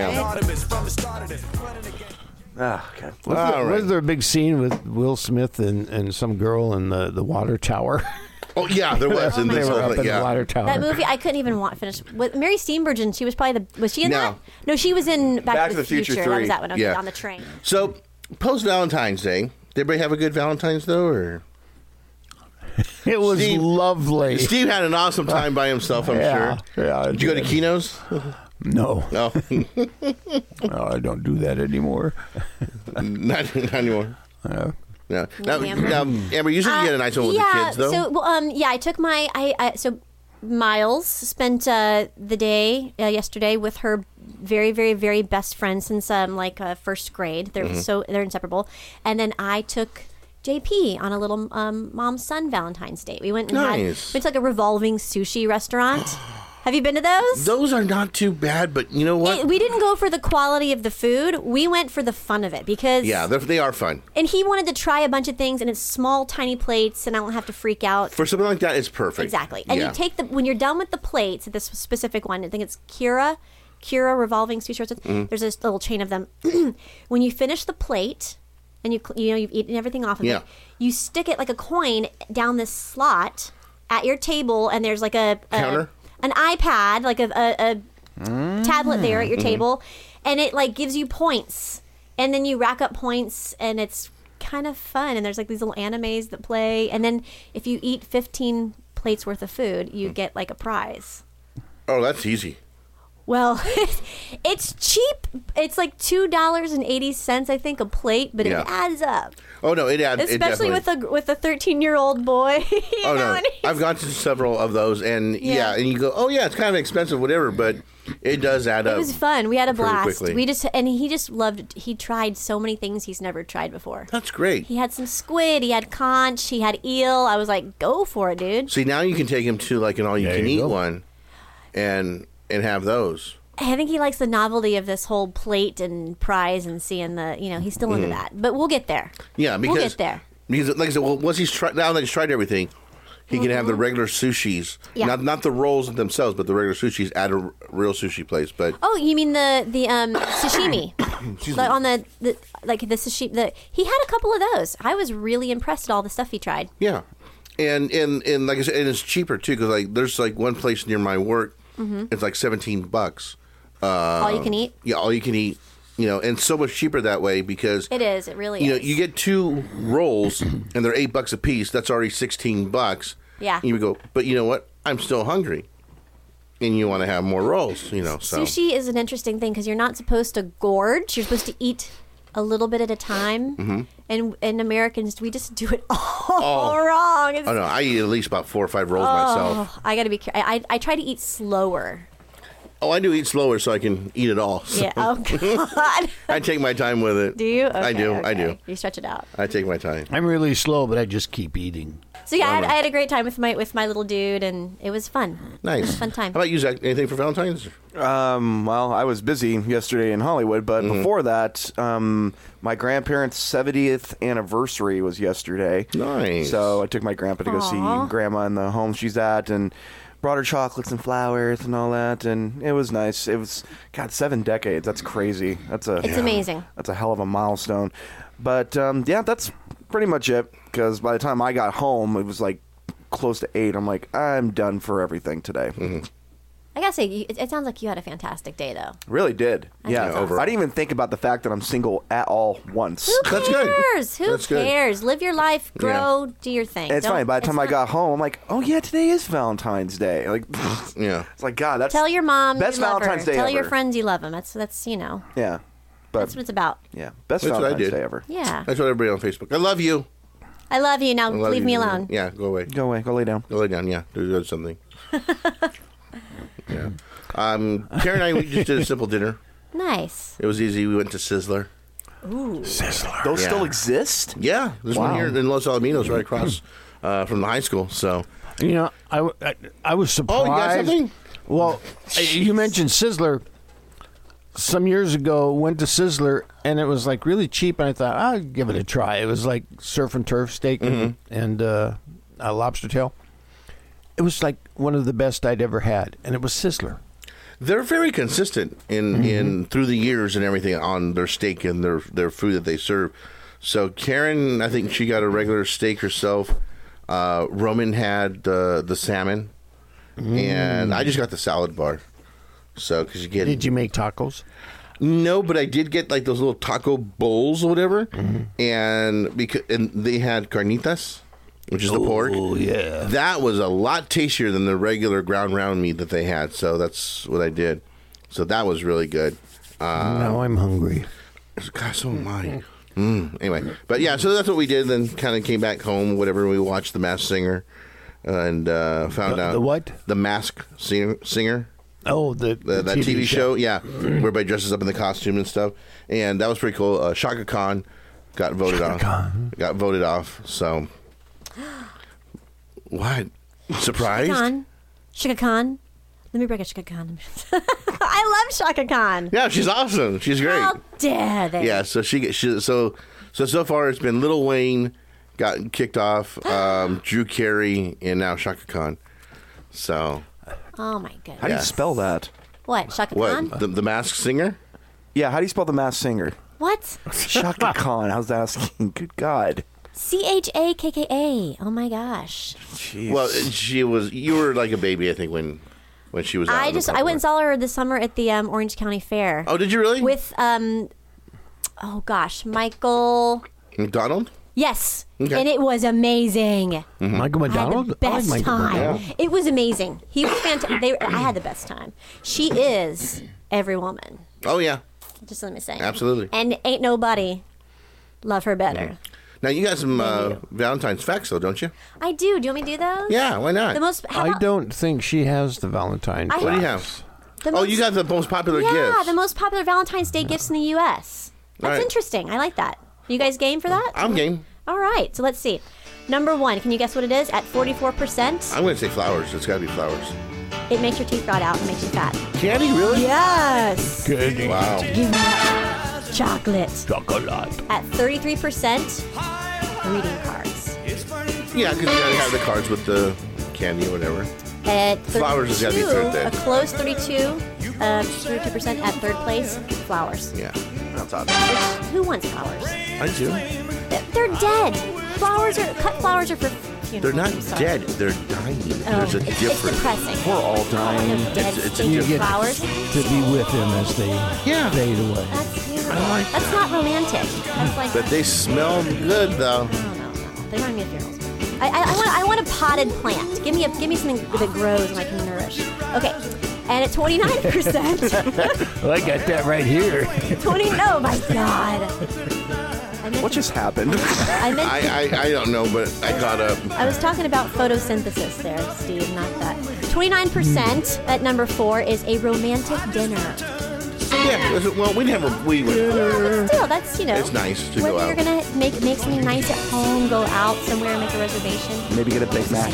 Ah, okay.
Was there a big scene with Will Smith and some girl in the water tower?
Oh, yeah, there was in this
They were
whole
up
thing.
in the water tower.
That movie, I couldn't even finish. With Mary Steenburgen, she was probably was she in
No.
that? No, she was in Back to the
Future
Future.
3.
That was that one. Okay,
Yeah.
on the train.
So, post Valentine's Day, did everybody have a good Valentine's though, or?
It was lovely.
Steve had an awesome time by himself, I'm sure.
Yeah.
Did you go to Kino's?
No.
No.
No, I don't do that anymore.
not anymore.
No.
No. Now, Amber, you said you had a nice one with the kids, though.
So, I took my so Miles spent the day yesterday with her very, very, very best friend since first grade. They're they're inseparable. And then I took JP on a little mom-son Valentine's date. We went and went to like a revolving sushi restaurant. Have you been to those?
Those are not too bad, but you know what?
We didn't go for the quality of the food. We went for the fun of it because...
Yeah, they are fun.
And he wanted to try a bunch of things, and it's small, tiny plates, and I don't have to freak out.
For something like that, it's perfect.
Exactly. And you take when you're done with the plates, this specific one, I think it's Kira revolving sushi restaurant. There's this little chain of them. When you finish the plate, and you've eaten everything off of it, you stick it like a coin down this slot at your table, and there's like a
counter?
An iPad, like a tablet there at your table, and it like gives you points, and then you rack up points, and it's kind of fun. And there's like these little animes that play, and then if you eat 15 plates worth of food, you get like a prize.
Oh, that's easy.
Well, it's cheap. It's like $2.80, I think, a plate, but it adds up.
Oh no, it adds.
Especially with a 13-year-old boy.
Oh no, I've gone to several of those, and and you go, oh yeah, it's kind of expensive, whatever, but it does add up.
It was fun. We had a blast.
Quickly.
He just loved. He tried so many things he's never tried before.
That's great.
He had some squid. He had conch. He had eel. I was like, go for it, dude.
See, now you can take him to like an all-you-can-eat one, and have those.
I think he likes the novelty of this whole plate and prize and seeing the, he's still into that. But we'll get there.
Yeah, because
we'll get there.
Because, like I said, once now that he's tried everything, he can have the regular sushis, not the rolls themselves, but the regular sushis at a real sushi place. But
you mean the sashimi? On the sashimi. He had a couple of those. I was really impressed at all the stuff he tried.
Yeah, and like I said, and it's cheaper too because like there's like one place near my work. It's like $17.
All you can eat?
Yeah, all you can eat. And so much cheaper that way because
it is. It really is.
You get 2 rolls and they're $8 a piece. That's already $16.
Yeah.
And you would go, but you know what? I'm still hungry, and you want to have more rolls. So
sushi is an interesting thing because you're not supposed to gorge. You're supposed to eat a little bit at a time. And Americans, we just do it all wrong.
Oh no, I eat at least about 4 or 5 rolls myself.
I got to be careful. I try to eat slower.
Oh, I do eat slower so I can eat it all. So.
Yeah. Oh God.
I take my time with it.
Do you? Okay,
I do.
Okay.
I do.
You stretch it out.
I take my time.
I'm really slow, but I just keep eating.
So yeah, I had a great time with my little dude, and it was fun.
Nice.
It was a fun time.
How about you, Zach? Anything for Valentine's?
Well, I was busy yesterday in Hollywood, but before that, my grandparents' 70th anniversary was yesterday.
Nice.
So I took my grandpa to go see Grandma in the home she's at, and brought her chocolates and flowers and all that, and it was nice. It was, 7 decades. That's crazy. It's
amazing.
That's a hell of a milestone. But that's pretty much it. Because by the time I got home, it was like close to 8. I'm like, I'm done for everything today.
I gotta say, it sounds like you had a fantastic day, though.
Really did. Yeah,
over.
I didn't even think about the fact that I'm single at all once.
Who cares?
That's good.
Who
That's good.
cares? Live your life, grow, do your thing.
It's fine. By the time I got home, I'm like, oh yeah, today is Valentine's Day. Like,
yeah.
It's like, God, that's
tell your mom
best
you love
Valentine's
her.
Day
Tell
ever.
your friends you love them. That's
Yeah, but
that's what it's about.
Yeah, best
That's what I
Valentine's
did.
Day ever.
Yeah.
That's what everybody on Facebook. I love you.
I love you. Now
I love
leave
you.
me alone.
Yeah, go away.
Go away. Go lay down.
Go lay down. Yeah, do something. Yeah. Karen and I, we just did a simple dinner.
Nice.
It was easy. We went to Sizzler.
Ooh.
Sizzler.
Those still exist?
Yeah, there's one here in Los Alamitos, right across from the high school. So,
I was surprised.
Oh, you got something?
Well, you mentioned Sizzler. Some years ago, went to Sizzler, and it was like really cheap, and I thought, I'll give it a try. It was like surf and turf steak and a lobster tail. It was like one of the best I'd ever had, and it was Sizzler.
they're very consistent in through the years and everything on their steak and their food that they serve. So Karen, I think she got a regular steak herself. Roman had the salmon, and I just got the salad bar. So because you get
Did you make tacos?
No, but I did get like those little taco bowls or whatever, and they had carnitas, which is the pork.
Oh yeah,
that was a lot tastier than the regular ground round meat that they had. So that's what I did. So that was really good.
Now I'm hungry.
God, so am I. Anyway, but yeah, so that's what we did. Then kind of came back home. Whatever, we watched The Masked Singer, and found out
the what?
The Masked Singer.
Oh,
that TV show, yeah, where everybody dresses up in the costume and stuff, and that was pretty cool. Shaka Khan got voted off. So, what? Surprised?
Shaka Khan. Let me break a Shaka Khan. I love Shaka Khan.
Yeah, she's awesome. She's great.
How dare they?
Yeah, so so far it's been Lil Wayne gotten kicked off, Drew Carey, and now Shaka Khan. So.
Oh my goodness.
How do you spell that?
What? Shaka Khan?
The Masked Singer?
Yeah, how do you spell The Masked Singer?
What?
Shaka Khan. I was asking. Good God.
CHAKKA. Oh my gosh.
Jeez. Well, you were like a baby, I think, when she was out.
I went and saw her this summer at the Orange County Fair.
Oh, did you really?
With Michael
McDonald?
Yes,
Okay.
and it was amazing.
Michael
I had
McDonald?
the best
I like Michael
time.
McDonald.
It was amazing. He was fantastic. I had the best time. She is every woman.
Oh, yeah.
Just let me say.
Absolutely.
And ain't nobody love her better.
Now, you got some Valentine's facts, though, don't you?
I do. Do you want me to do those?
Yeah, why not?
The most. How
I
about-
don't think she has the Valentine.
I-
What do you
facts.
have?
the
Oh,
most-
you got the most popular
Yeah,
gifts.
the most popular Valentine's Day gifts in the U.S. That's
All right.
interesting. I like that. You guys game for that?
I'm game.
All right. So let's see. Number one. Can you guess what it is? At 44%,
I'm going to say flowers. It's got to be flowers.
it makes your teeth rot out and makes you fat.
Candy, really?
Yes.
Good.
Wow.
Give me that chocolate.
Chocolate.
At 33%, greeting cards.
Yeah, because you got to have the cards with the candy or whatever.
At 32,
Flowers has gotta be third then.
a close 32% at third place, flowers.
Yeah.
That's odd.
Which, who wants flowers?
I do.
They're dead. Cut flowers are for funerals.
They're not
I'm sorry.
dead. They're dying.
Oh,
There's a
it's
difference.
depressing.
We're all dying.
Dead
It's a
stinky
You get
flowers.
to be with them as they fade away.
That's beautiful.
I like
That's
that.
not romantic. That's like
But they smell good, though.
no. They remind me of funerals. I want a potted plant. Give me something that grows and I can nourish. Okay. And at 29%,
Well, I got that right here.
oh my God.
What just happened?
I don't know, but I got up.
I was talking about photosynthesis there, Steve, not that. 29% at number 4 is a romantic dinner.
Yeah, well, we didn't have a. We were.
But still, that's,
It's nice to
whether
go
you're
out.
going to make something nice at home, go out somewhere and make a reservation.
Maybe get a Big Mac.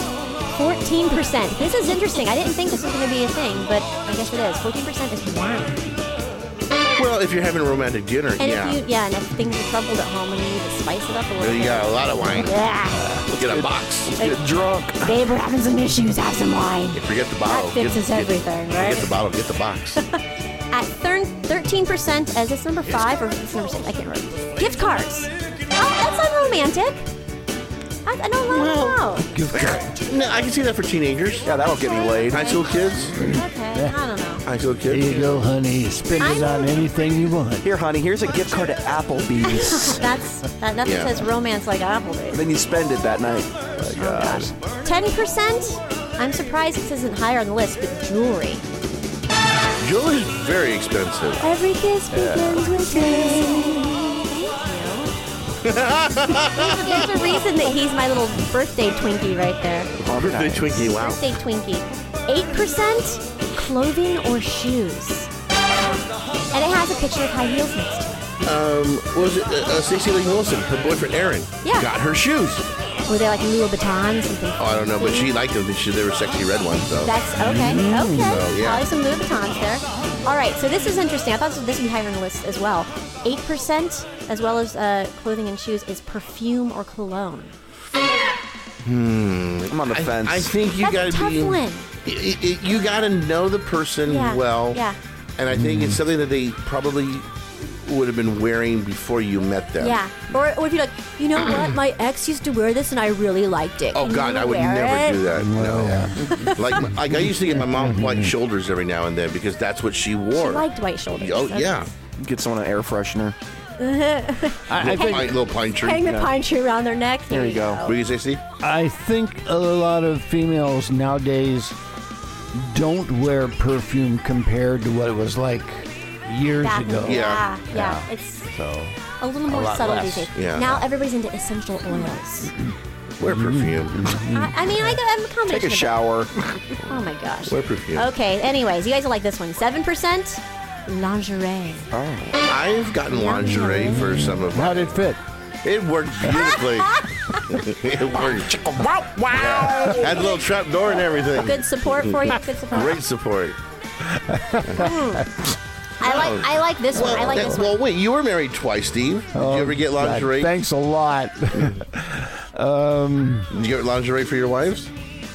14%. This is interesting. I didn't think this was going to be a thing, but I guess it is. 14% is wine.
Well, if you're having a romantic dinner,
And
yeah.
and if things are troubled at home and you need to spice it up a
Well,
little
you
bit.
got a lot of wine.
Yeah.
Get a box.
Get drunk.
Babe, we're having some issues. Have some wine.
Forget the bottle.
That fixes everything, right?
Forget the bottle. Get the box.
At 13%, as it's number 5 or it's number 6, I can't remember. Gift cards. Oh, that's unromantic. I don't know.
No, I can see that for teenagers.
Yeah, that'll get me laid.
High school kids.
Okay, I don't know.
High school
There
kids.
you go, honey. Spend it on anything you want.
Here, honey, here's a gift card to Applebee's.
Nothing
Yeah.
says romance like Applebee's.
Then you spend it that night.
Oh, gosh. 10%? I'm surprised this isn't higher on the list, but jewelry.
Jewelry's very expensive.
Every kiss begins with kissing. There's a reason that he's my little birthday Twinkie right there.
Birthday Twinkie, wow.
Birthday Twinkie. 8% clothing or shoes. And it has a picture of high heels next to it.
What was it? Stacey Lee Wilson, her boyfriend Aaron,
Yeah.
got her shoes.
Were they like Louboutins? Something?
Oh, I don't know, but she liked them. They were sexy red ones, so.
That's okay. Okay.
So, yeah.
Probably some Louboutins there. All right, so this is interesting. I thought this would be higher on the list as well. 8%, as well as clothing and shoes, is perfume or cologne.
I'm on the fence.
I think you
That's a
got to
tough
be.
one.
You got to know the person
Yeah,
well.
yeah.
And I think it's something that they probably would have been wearing before you met them.
Yeah. Or if you're like, you know what? My ex used to wear this and I really liked it.
Oh
Can
God,
you
I would
wear
never
it?
do that. No. like I used to get my mom white shoulders every now and then because that's what she
She
wore.
liked white shoulders.
Oh
That's-
yeah.
Get someone an air freshener.
I think
Little pine tree.
Hang the pine tree around their neck.
There you go.
What do you say, Steve?
I think a lot of females nowadays don't wear perfume compared to what it was like years
Back in
ago.
the- yeah. It's
So
a little more
lot
subtle
less.
these days.
Yeah.
Now everybody's into essential oils.
Wear perfume.
I mean, I'm a combination.
Take a
of
shower.
both. Oh my gosh.
Wear perfume.
Okay. Anyways, you guys will like this one. 7% lingerie.
I've gotten lingerie for some of
How'd
my.
it fit?
It worked beautifully. It worked.
Wow.
Had a little trap door and everything.
Good support for you. Good support.
Great support.
I like this one. I like this one.
Well, wait, you were married twice, Steve. Did you ever get
God,
lingerie?
thanks a lot.
Did you get lingerie for your wives?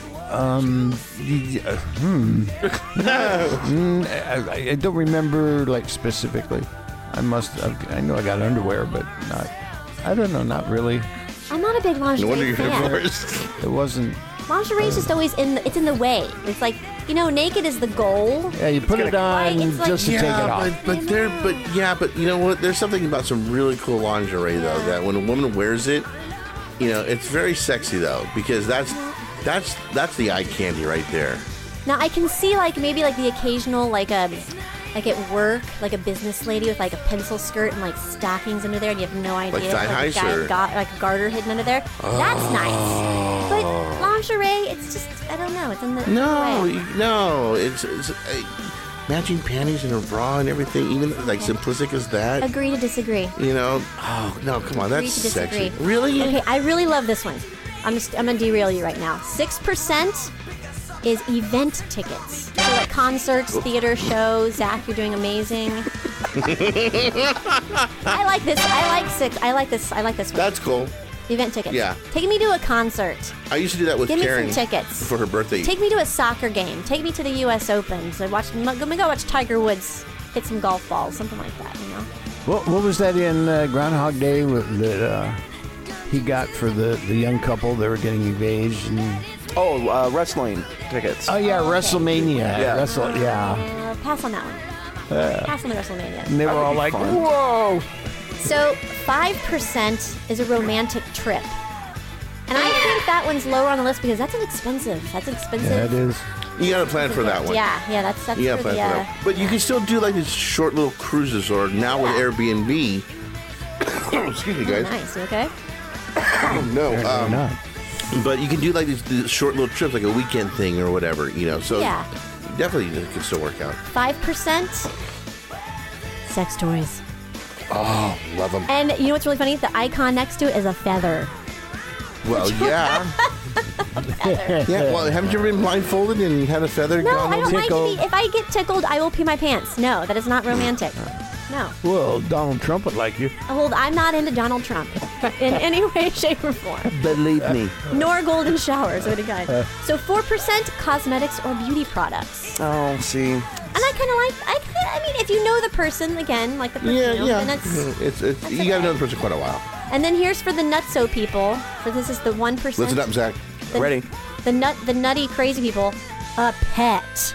I don't remember like specifically. I know I got underwear, but not. I don't know, not really.
I'm not a big
No wonder
lingerie
you're
fan.
divorced.
It wasn't.
Lingerie is just always it's in the way. It's like naked is the goal.
Yeah, you put it on just to take it off.
But you know what? There's something about some really cool lingerie though that when a woman wears it, it's very sexy though because that's the eye candy right there.
Now I can see maybe the occasional like at work, like a business lady with like a pencil skirt and like stockings under there, and you have no idea.
Like thigh-high shirt.
Like a garter hidden under there.
Oh.
That's nice. But lingerie, it's just, I don't know. It's in the
No, it's matching panties and a bra and everything, even like simplistic as that.
Agree to disagree.
Oh no, come on, that's sexy.
Really? Okay, I really love this one. I'm gonna derail you right now. 6% is event tickets. So like concerts, theater shows. Zach, you're doing amazing. I like this. I like this one.
That's cool.
Event tickets.
Yeah.
Take me to a concert.
I used to do that with
Give
Karen.
me some tickets.
For her birthday.
Take me to a soccer game. Take me to the U.S. Open. So go watch Tiger Woods hit some golf balls, something like that,
What was that in Groundhog Day that he got for the young couple that were getting engaged?
Wrestling tickets.
Oh, yeah, WrestleMania.
Yeah.
Pass on that one. Pass on the WrestleMania.
And they were all like, whoa.
So 5% is a romantic trip. And I think that one's lower on the list because that's expensive.
Yeah, it is.
You gotta plan for that one.
Yeah, that's
you gotta plan for that. But you can still do like these short little cruises, or now with Airbnb. Excuse me, guys.
Nice. You okay?
No.
Not.
But you can do like these short little trips, like a weekend thing or whatever, So definitely it can still work out.
5% sex toys.
Oh, love them.
And you know what's really funny? The icon next to it is a feather.
Well, yeah. Yeah. Well, haven't you ever been blindfolded and had a feather?
No, I don't mind to be. If I get tickled, I will pee my pants. No, that is not romantic. No.
Well, Donald Trump would like you.
Well, I'm not into Donald Trump in any way, shape, or form.
Believe me.
Nor golden showers, or the kind. So 4% cosmetics or beauty products.
Oh, see.
And I kind of like. I mean, if you know the person, again, like the person, then that's
you gotta know the person quite a while.
And then here's for the nutso people. For this is the 1%.
Listen up, Zach.
Ready?
The nutty crazy people. A pet.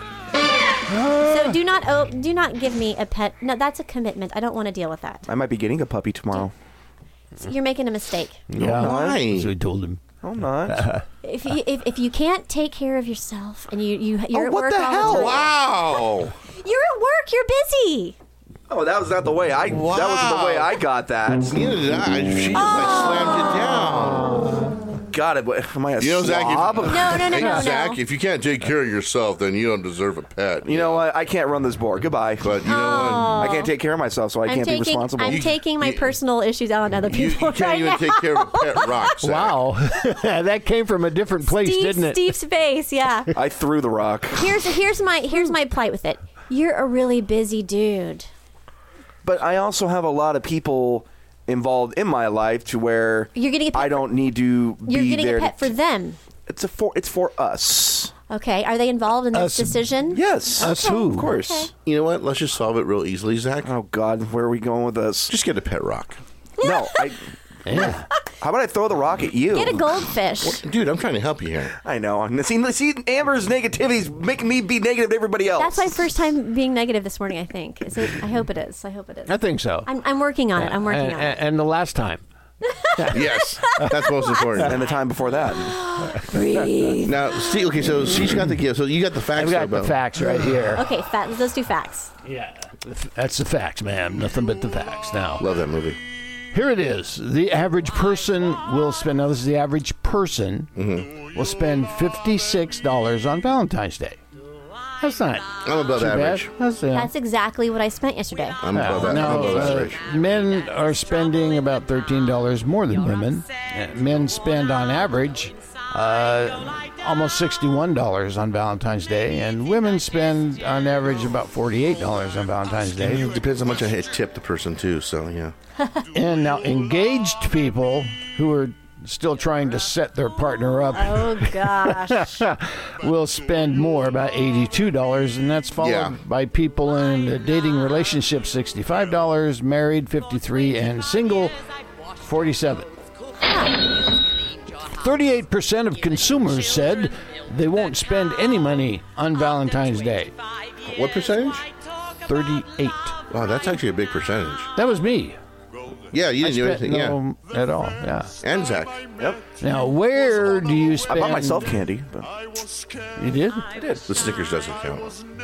So do not give me a pet. No, that's a commitment. I don't want to deal with that.
I might be getting a puppy tomorrow.
So you're making a mistake.
Yeah,
why?
So we told him.
I'm not.
If you can't take care of yourself and you're at work
what the
all
hell?
the time.
Wow.
You're at work. You're busy.
Oh, that was not the way I.
Wow.
That wasn't the way I got that.
Neither did I. She just slammed it down.
God, am I a slob?
No.
Zach, if you can't take care of yourself, then you don't deserve a pet.
You know what? I can't run this board. Goodbye.
But you know
I can't take care of myself, so I can't be responsible.
I'm taking my personal issues out on other people.
You can't even take care of a pet rock, Zach.
Wow. That came from a different place, didn't it?
Steve's face, yeah.
I threw the rock.
Here's my plight with it. You're a really busy dude.
But I also have a lot of people involved in my life to where
you're getting a pet
I don't need to be there.
You're getting a pet for them.
It's for us.
Okay. Are they involved in this decision?
Yes.
Us who?
Of course.
Okay.
You know what? Let's just solve it real easily, Zach.
Oh, God. Where are we going with this?
Just get a pet rock.
No.
Yeah.
How about I throw the rock at you?
Get a goldfish.
Dude, I'm trying to help you here.
I know. See, Amber's negativity is making me be negative to everybody else.
That's my first time being negative this morning, I think. Is it? I hope it is.
I think so.
I'm working on it. I'm working on it.
And the last time.
Yes, that's most important.
And the time before that.
Breathe.
Now, Steve, okay, so she's got the gift. So you got the facts.
I've got the facts right here.
Okay, let's do facts.
Yeah, that's the facts, ma'am. Nothing but the facts now.
Love that movie.
Here it is. The average person will spend, now this is the average person, will spend $56 on Valentine's Day. That's not
I'm above
too
average.
bad.
That's exactly what I spent yesterday.
I'm above that.
Now,
I'm above average.
men are spending about $13 more than women. Men spend on average almost $61 on Valentine's Day, and women spend on average about $48 on Valentine's Day.
It depends how much I tip the person too. So yeah.
And now engaged people who are still trying to set their partner up
Oh gosh.
will spend more, about $82, and that's followed by people in a dating relationship, $65, married, $53, and single, $47. 38% of consumers said they won't spend any money on Valentine's Day.
What percentage?
38.
Wow, that's actually a big percentage.
That was me.
Yeah, you didn't do anything.
No, at all. Yeah.
And Zach.
Yep.
Now, where do you spend?
I bought myself candy. But...
You did?
I did.
The Snickers doesn't count.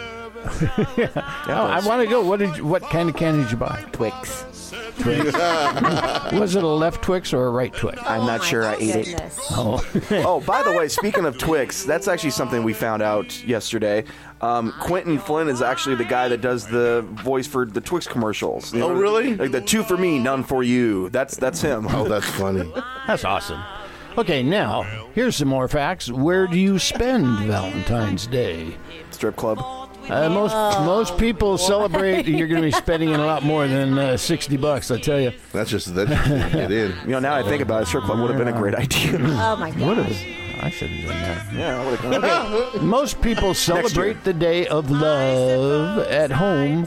I want to go. What kind of candy did you buy?
Twix.
Was it a left Twix or a right Twix?
I'm not sure. I ate it.
Oh.
Oh, by the way, speaking of Twix, that's actually something we found out yesterday. Quentin Flynn is actually the guy that does the voice for the Twix commercials. You know,
oh, really?
Like the 2 for me, none for you. That's him.
Oh, that's funny.
That's awesome. Okay, now, here's some more facts. Where do you spend Valentine's Day?
Strip club.
Most people celebrate. You're going to be spending a lot more than $60. I tell you.
That's just get in.
You know, now I think about it, strip club would have been a great idea.
Oh my God.
I should have done that.
Yeah, I would have done
Okay. Most people celebrate the day of love at home.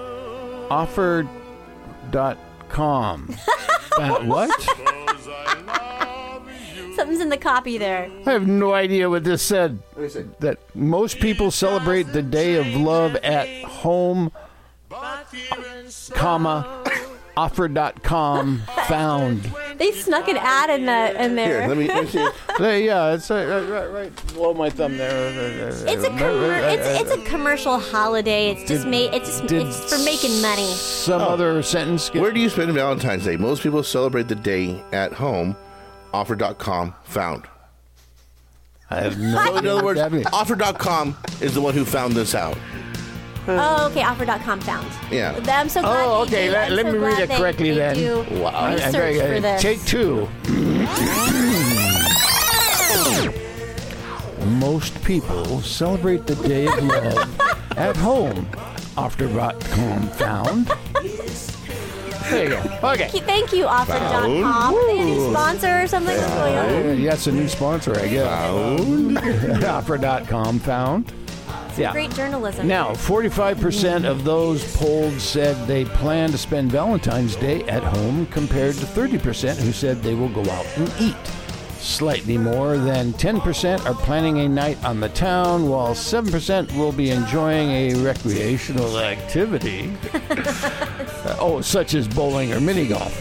Offer.com. What?
Something's in the copy there.
I have no idea what this said.
What do you say?
That most people celebrate the day of love at home, comma, offer.com found.
They snuck an ad in there.
Here, let me see.
Yeah, it's right below my thumb there.
It's a commercial holiday. It's just it's for making money.
Some other sentence.
Where do you spend Valentine's Day? Most people celebrate the day at home. Offer.com found.
I have no
So in
idea
other
what
words,
that means.
Offer.com is the one who found this out.
Oh, okay. Offer.com found.
Yeah.
I'm so glad.
Oh, okay.
Let
Let me read it correctly then.
Wow.
Research for this.
Take 2. Most people celebrate the day of love at home. Offer.com found. There you go. Okay.
Thank you, Offer.com. Are they a new sponsor or something? What's going on?
Yeah, it's a new sponsor, I guess. Offer.com found. Yeah.
Great journalism.
Now, 45% of those polled said they plan to spend Valentine's Day at home, compared to 30% who said they will go out and eat. Slightly more than 10% are planning a night on the town, while 7% will be enjoying a recreational activity. Such as bowling or mini golf.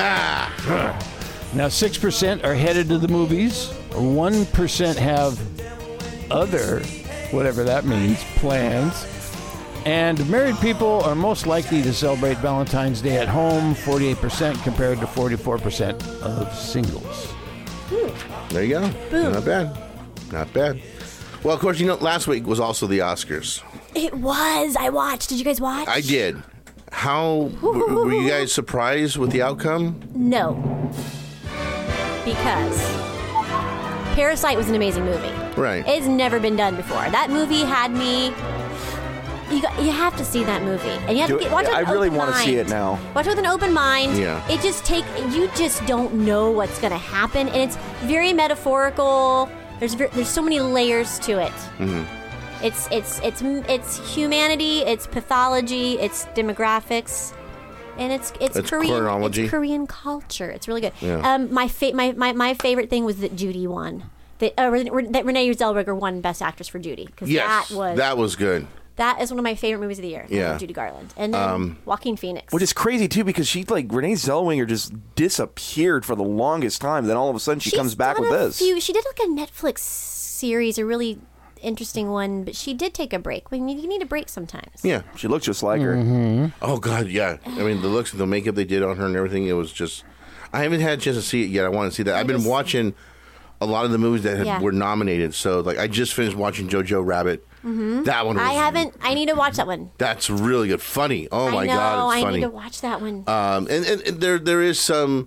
Now, 6% are headed to the movies. 1% have other, whatever that means, plans. And married people are most likely to celebrate Valentine's Day at home, 48% compared to 44% of singles.
There you go.
Boom.
Not bad. Not bad. Well, of course, last week was also the Oscars.
It was. I watched. Did you guys watch?
I did. How were you guys surprised with the outcome?
No. Because Parasite was an amazing movie.
Right.
It's never been done before. That movie had me. You have to see that movie, and you have to watch it.
I really
want to
see it now.
Watch it with an open mind.
Yeah.
You just don't know what's going to happen, and it's very metaphorical. There's so many layers to it.
Mm-hmm.
It's humanity, it's pathology, it's demographics, and it's Korean.
Chronology.
It's Korean culture. It's really good.
Yeah.
My favorite thing was that Judy won. That Renee Zellweger won Best Actress for Judy, because
Yes, that was good.
That is one of my favorite movies of the year.
Yeah.
Judy Garland. And then Joaquin Phoenix.
Which is crazy, too, because Renee Zellweger just disappeared for the longest time. Then all of a sudden she comes back with this.
She did like a Netflix series, a really interesting one, but she did take a break. You need a break sometimes.
Yeah.
She looks just like her.
Mm-hmm.
Oh, God, yeah. I mean, the looks, the makeup they did on her and everything, it was just... I haven't had a chance to see it yet. I want to see that. I've been watching a lot of the movies that were nominated. So, I just finished watching Jojo Rabbit. Mm-hmm. That one was...
I need to watch that one.
That's really good. Funny. Oh, my God, it's funny.
I need to watch that one.
And there is some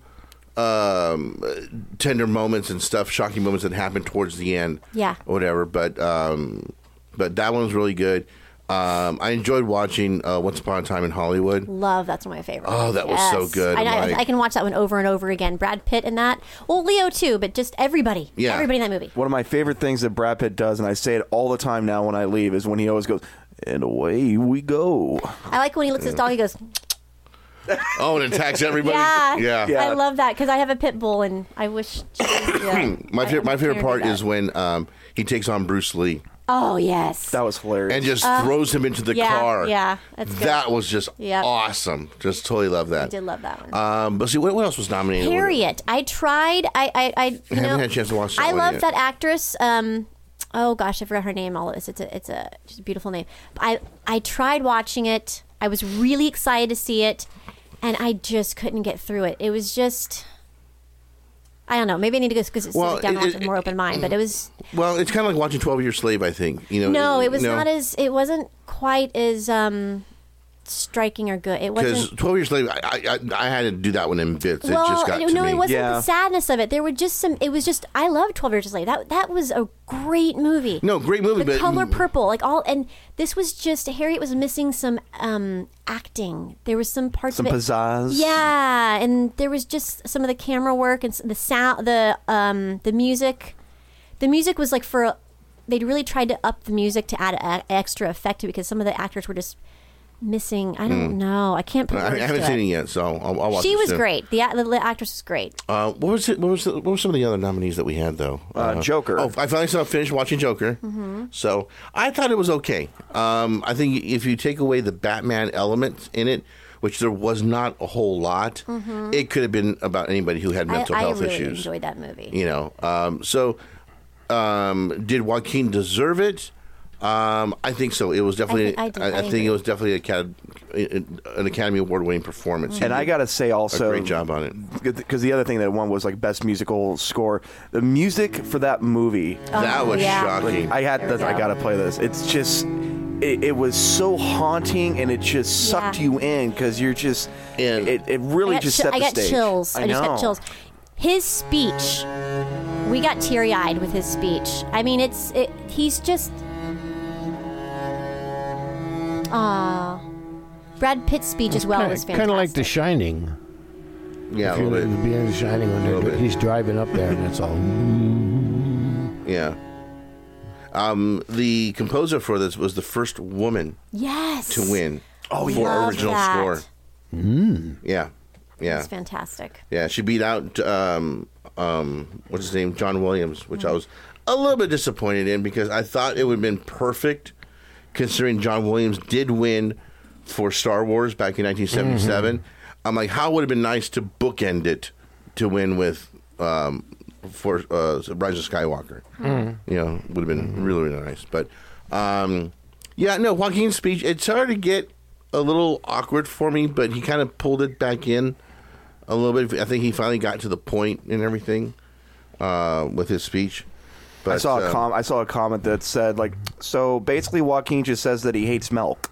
tender moments and stuff, shocking moments that happen towards the end.
Yeah.
Or whatever. But that one was really good. I enjoyed watching Once Upon a Time in Hollywood.
That's one of my favorites.
Oh, that was so good.
I can watch that one over and over again. Brad Pitt in that. Well, Leo too, but just everybody.
Yeah.
Everybody in that movie.
One of my favorite things that Brad Pitt does, and I say it all the time now when I leave, is when he always goes, "And away we go."
I like when he looks at his dog, he goes...
Oh, and attacks everybody.
Yeah. I love that because I have a pit bull, and I wish.
My favorite part is when he takes on Bruce Lee.
Oh yes,
that was hilarious,
and just throws him into the car.
Yeah, that's good.
That was just awesome. Just totally love that.
I did love that one.
But see, what else was nominated?
Harriet. I tried. I
haven't had a chance to watch that.
I
one
love
yet.
that actress. Oh gosh, I forgot her name. All this. It's a just a beautiful name. I tried watching it. I was really excited to see it, and I just couldn't get through it. It was just. I don't know. Maybe I need to go sit down and watch it with a more open mind. But it was.
Well, it's kind of like watching 12 Years Slave. I think
No, it was not as. It wasn't quite as striking or good. It wasn't.
Because 12 Years Slave, I had to do that one in bits.
Well,
it just got to me.
it wasn't the sadness of it. There were just some. It was just. I love 12 Years a Slave. That was a great movie.
No, great movie.
The
but
color purple, and this was just Harriet was missing some acting. There was some parts
some
of it.
pizzazz.
Yeah, and there was just some of the camera work and the sound, the music. The music was like they really tried to up the music to add extra effect to it because some of the actors were just missing. I don't know. I can't put words to it.
I haven't seen it yet, so I'll watch it.
She was
soon.
great. The actress was great.
What were some of the other nominees that we had though?
Joker.
Oh, I finally finished watching Joker.
Mm-hmm.
So I thought it was okay. I think if you take away the Batman element in it, which there was not a whole lot, it could have been about anybody who had mental health
I really
issues.
enjoyed that movie.
Did Joaquin deserve it? I think so. It was definitely. I think it was definitely an Academy Award winning performance.
And I gotta say also,
a great job on it.
Because the other thing that won was like best musical score. The music for that movie
that was shocking.
I gotta play this. It's just. It was so haunting, and it just sucked you in because you're just. It really just set the stage.
I got chills.
I
just got chills. His speech, we got teary-eyed with his speech. I mean, he's just. Brad Pitt's speech as well was fantastic.
Kind of like The Shining.
Yeah,
a little bit. The beginning of The Shining when he's driving up there and it's all.
Yeah. The composer for this was the first woman to win for original score. Yeah.
It's fantastic.
Yeah, she beat out what's his name, John Williams, which I was a little bit disappointed in because I thought it would have been perfect considering John Williams did win for Star Wars back in 1977. I'm like, how would it have been nice to bookend it to win with for Rise of Skywalker. Would have been really, really nice. But Joaquin's speech, it started to get a little awkward for me, but he kind of pulled it back in a little bit. I think he finally got to the point and everything with his speech. But,
I saw a comment that said, like, so basically Joaquin just says that he hates milk.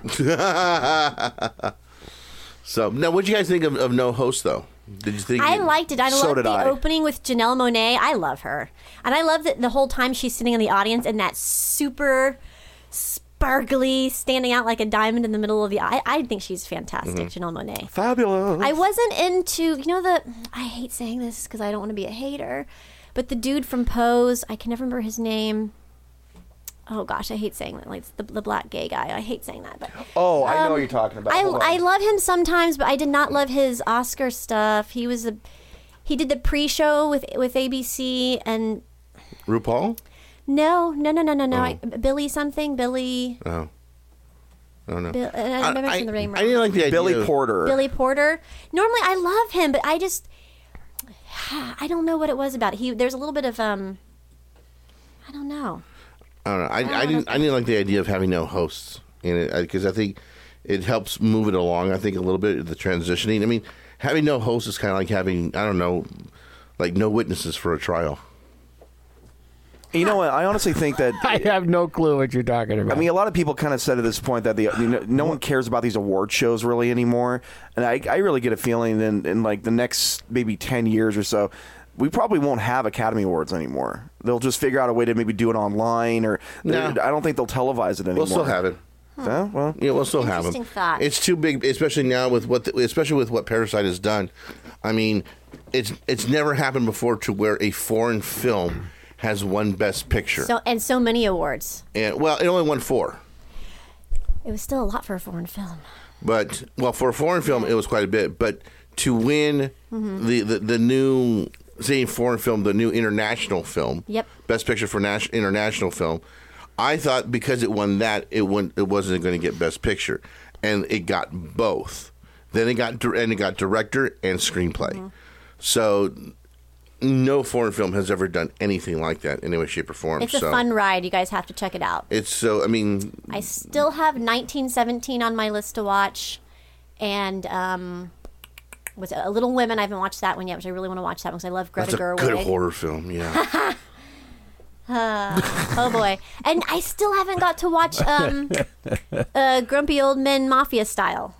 So, now, what did you guys think of No Host, though? Did you think?
I liked it. I loved the opening with Janelle Monáe. I love her. And I love that the whole time she's sitting in the audience and that super sparkly, standing out like a diamond in the middle of the eye. I think she's fantastic, Janelle Monáe.
Fabulous.
I wasn't into, I hate saying this because I don't want to be a hater, but the dude from Pose, I can never remember his name. Oh gosh, I hate saying that. Like the black gay guy. I hate saying that. But
I know what you're talking about.
I love him sometimes, but I did not love his Oscar stuff. He did the pre-show with ABC and
RuPaul.
No. Billy something. Billy.
Oh. I don't know.
I mentioned the name wrong.
I didn't like the idea.
Billy Porter.
Normally, I love him, but I don't know what it was about. There's a little bit of I don't know.
I don't know. I didn't like the idea of having no hosts in it because I think it helps move it along. I think a little bit the transitioning. I mean, having no hosts is kind of like having like no witnesses for a trial.
You know what? I honestly think that
I have no clue what you're talking about.
I mean, a lot of people kind of said at this point that no one cares about these award shows really anymore, and I really get a feeling in like the next maybe 10 years or so, we probably won't have Academy Awards anymore. They'll just figure out a way to maybe do it online, or I don't think they'll televise it anymore.
We'll still have it. We'll still have them.
Thought.
It's too big, especially now with what Parasite has done. I mean, it's never happened before to where a foreign film has won Best Picture.
So many awards.
And it only won 4.
It was still a lot for a foreign film.
But, well, for a foreign film, it was quite a bit. But to win the new, say, foreign film, the new international film, Best Picture for international film, I thought because it won that, it wasn't going to get Best Picture. And it got both. Then it got director and screenplay. So no foreign film has ever done anything like that in any way, shape, or form.
It's a fun ride. You guys have to check it out.
It's so, I mean...
I still have 1917 on my list to watch. And was it Little Women? I haven't watched that one yet, which I really want to watch that one because I love Greta Gerwig.
That's a good horror film, yeah.
Oh, boy. And I still haven't got to watch Grumpy Old Men Mafia Style.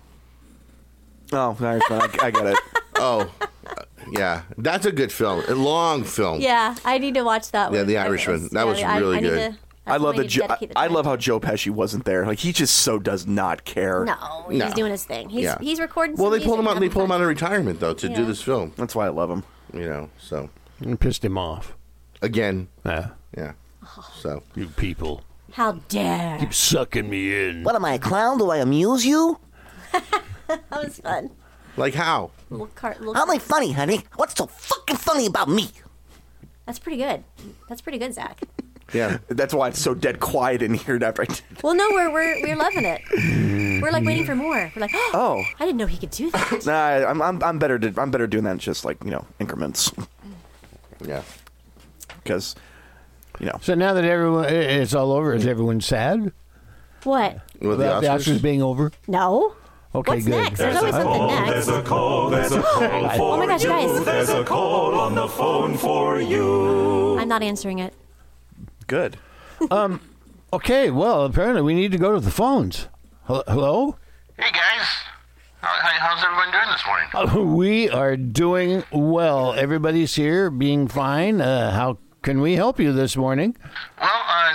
Oh, I get it.
Oh, yeah. That's a good film. A long film.
Yeah, I need to watch that one.
Yeah, The Irishman. That was really good.
I love I love how Joe Pesci wasn't there. Like, he just so does not care.
No, he's doing his thing. He's recording.
Well, they pulled him out. They pulled him out of retirement though to do this film.
That's why I love him.
You know, so
and pissed him off
again.
Yeah.
So
you people,
how dare
keep sucking me in?
What am I, a clown? Do I amuse you?
That was fun.
Like how?
How am I funny, honey? What's so fucking funny about me?
That's pretty good. That's pretty good, Zach.
Yeah,
that's why it's so dead quiet in here after I did.
Well, no, we're loving it. We're like waiting for more. We're like, oh, I didn't know he could do that.
Nah, I'm better doing that in just like, you know, increments.
Yeah,
because, you know.
So now that it's all over, is everyone sad?
What?
With
the Oscars being over?
No.
Okay,
What's
good.
next? There's always something next.
There's a call for
oh my gosh, guys.
There's a call on the phone for you.
I'm not answering it.
Good.
Okay, well, apparently we need to go to the phones. Hello?
Hey, guys. How's everyone doing this morning?
We are doing well. Everybody's here, being fine. How can we help you this morning?
Well,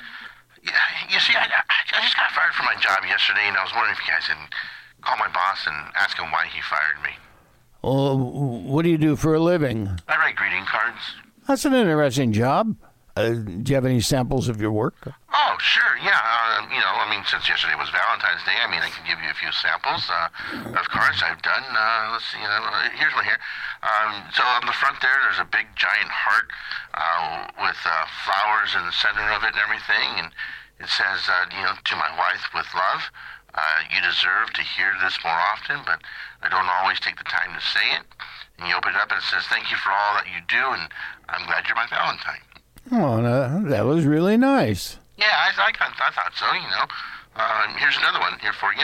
you see, I just got fired from my job yesterday, and I was wondering if you guys can call my boss and ask him why he fired me.
What do you do for a living?
I write greeting cards.
That's an interesting job. Do you have any samples of your work?
Oh, sure, yeah. Since yesterday was Valentine's Day, I can give you a few samples of cards I've done. Let's see, here's one here. So on the front there's a big giant heart with flowers in the center of it and everything, and it says, to my wife with love, you deserve to hear this more often, but I don't always take the time to say it. And you open it up and it says, thank you for all that you do, and I'm glad you're my Valentine.
Oh, that was really nice.
Yeah, I thought so, here's another one here for you.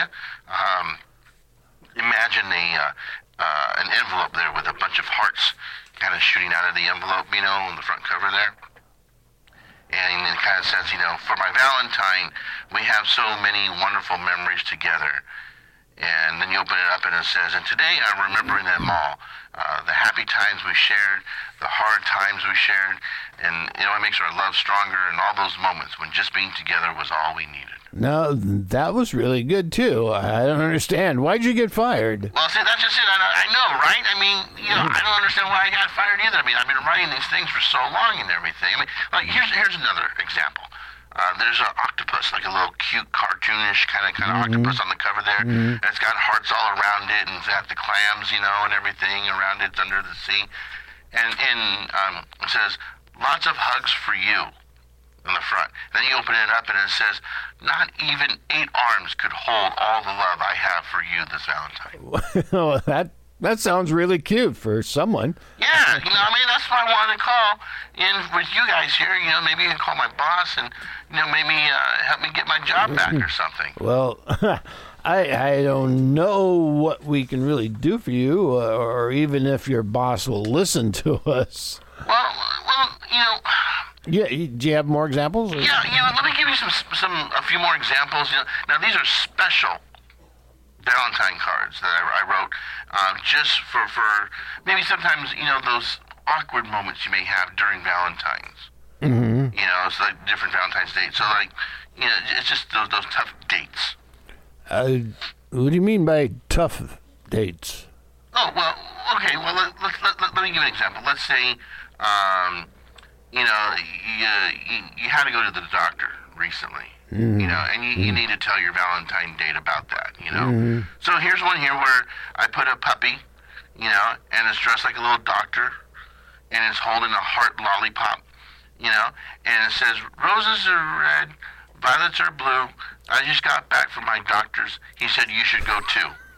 Imagine an envelope there with a bunch of hearts kind of shooting out of the envelope, on the front cover there. And it kind of says, for my Valentine, we have so many wonderful memories together. And then you open it up and it says, and today I'm remembering them all. The happy times we shared, the hard times we shared, and it makes our love stronger in all those moments when just being together was all we needed.
Now, that was really good, too. I don't understand. Why'd you get fired?
Well, see, that's just it. I know, right? I don't understand why I got fired either. I've been writing these things for so long and everything. Here's another example. There's an octopus, like a little cute, cartoonish kind of octopus on the cover there. And it's got hearts all around it, and it's got the clams, and everything around it. It's under the sea. And it says, lots of hugs for you on the front. And then you open it up, and it says, not even 8 arms could hold all the love I have for you this Valentine.
That sounds really cute for someone.
Yeah, that's why I wanted to call in with you guys here. Maybe you can call my boss and, maybe help me get my job back or something.
Well, I don't know what we can really do for you, or even if your boss will listen to us.
Well,
Yeah, do you have more examples?
Yeah, let me give you a few more examples. Now these are special Valentine cards that I wrote just for maybe sometimes, those awkward moments you may have during Valentine's.
Mm-hmm.
It's like different Valentine's dates. So it's just those tough dates.
What do you mean by tough dates?
Oh, well, okay. Well, let me give an example. Let's say, you had to go to the doctor recently. You know, and you need to tell your Valentine date about that, you know. So here's one here where I put a puppy, you know, and it's dressed like a little doctor, and it's holding a heart lollipop, you know, and it says, roses are red, violets are blue. I just got back from my doctor's. He said you should go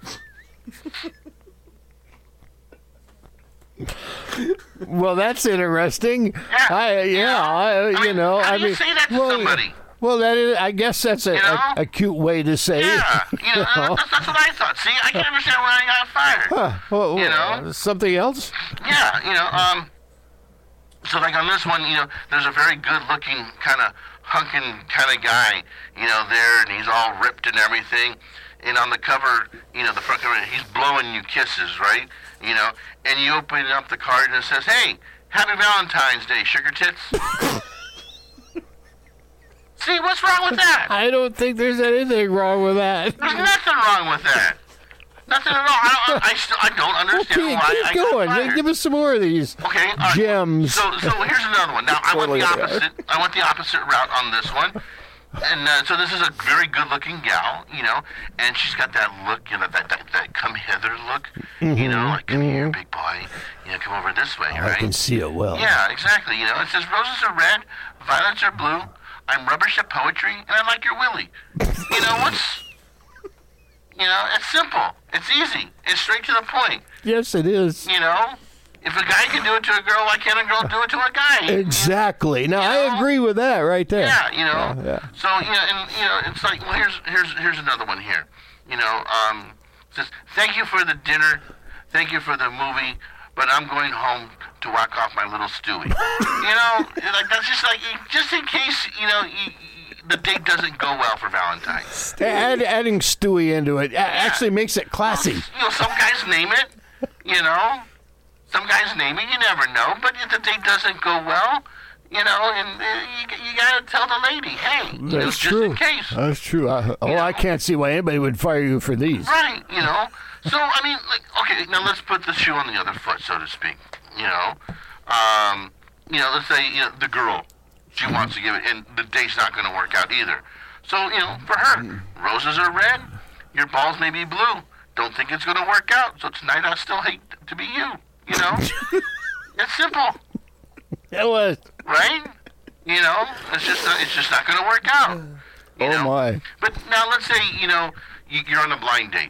too.
Well, that's interesting.
Yeah.
I mean,
how do you say that to somebody?
Well, that is. I guess that's a cute way to say
Yeah,
it.
you know, that's what I thought. See, I can understand why I got fired.
Well,
you know?
something else?
Yeah, you know, so like on this one, you know, there's a very good-looking kind of hunking kind of guy, you know, there, and he's all ripped and everything. And on the cover, you know, the front cover, he's blowing you kisses, right? You know, and you open up the card and it says, "Hey, Happy Valentine's Day, sugar tits." See, what's wrong with that?
I don't think there's anything wrong with that.
There's nothing wrong with that. Nothing at all. I don't understand why I got fired.
Give us some more of these gems.
So here's another one. Now, I went the opposite. I went the opposite route on this one. And so this is a very good-looking gal, you know, and she's got that look, you know, that come hither look, you know, like, come here, big boy, you know, come over this way, right?
I can see it well.
Yeah, exactly. You know, it says roses are red, violets are blue. I'm rubbish at poetry, and I like your willy. You know, you know, it's simple. It's easy. It's straight to the point.
Yes, it is.
You know, if a guy can do it to a girl, why can't a girl do it to a guy?
Exactly. Now, I agree with that right there.
Yeah, you know.
Yeah.
So, you know, and, you know, it's like, well, here's another one here. You know, it says, thank you for the dinner. Thank you for the movie. But I'm going home to whack off my little Stewie. You know, like that's just like, just in case, you know, the date doesn't go well for Valentine's.
Adding Stewie into it actually makes it classy.
You know, some guys name it, you know. Some guys name it, you never know. But if the date doesn't go well, you know, and you got to tell the lady, hey, you know, just in case.
That's true. I can't see why anybody would fire you for these.
Right, you know. So, I mean, like, okay, now let's put the shoe on the other foot, so to speak. You know, let's say, you know, the girl, she wants to give it, and the date's not going to work out either. So, you know, for her, roses are red, your balls may be blue. Don't think it's going to work out, so tonight I still hate to be you, you know? It's simple.
It was.
Right? You know, it's just not going to work out. You know?
My.
But now let's say, you know, you're on a blind date.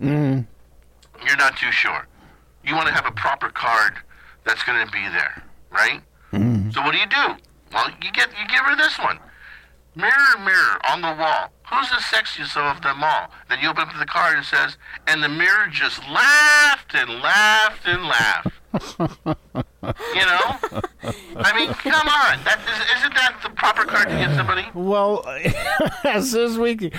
You're not too sure. You want to have a proper card that's going to be there, right? So what do? Well, you give her this one. Mirror, mirror on the wall, who's the sexiest of them all? Then you open up the card and it says, and the mirror just laughed and laughed and laughed. You know? I mean, come on. Isn't that the proper card to get somebody?
Well, this week...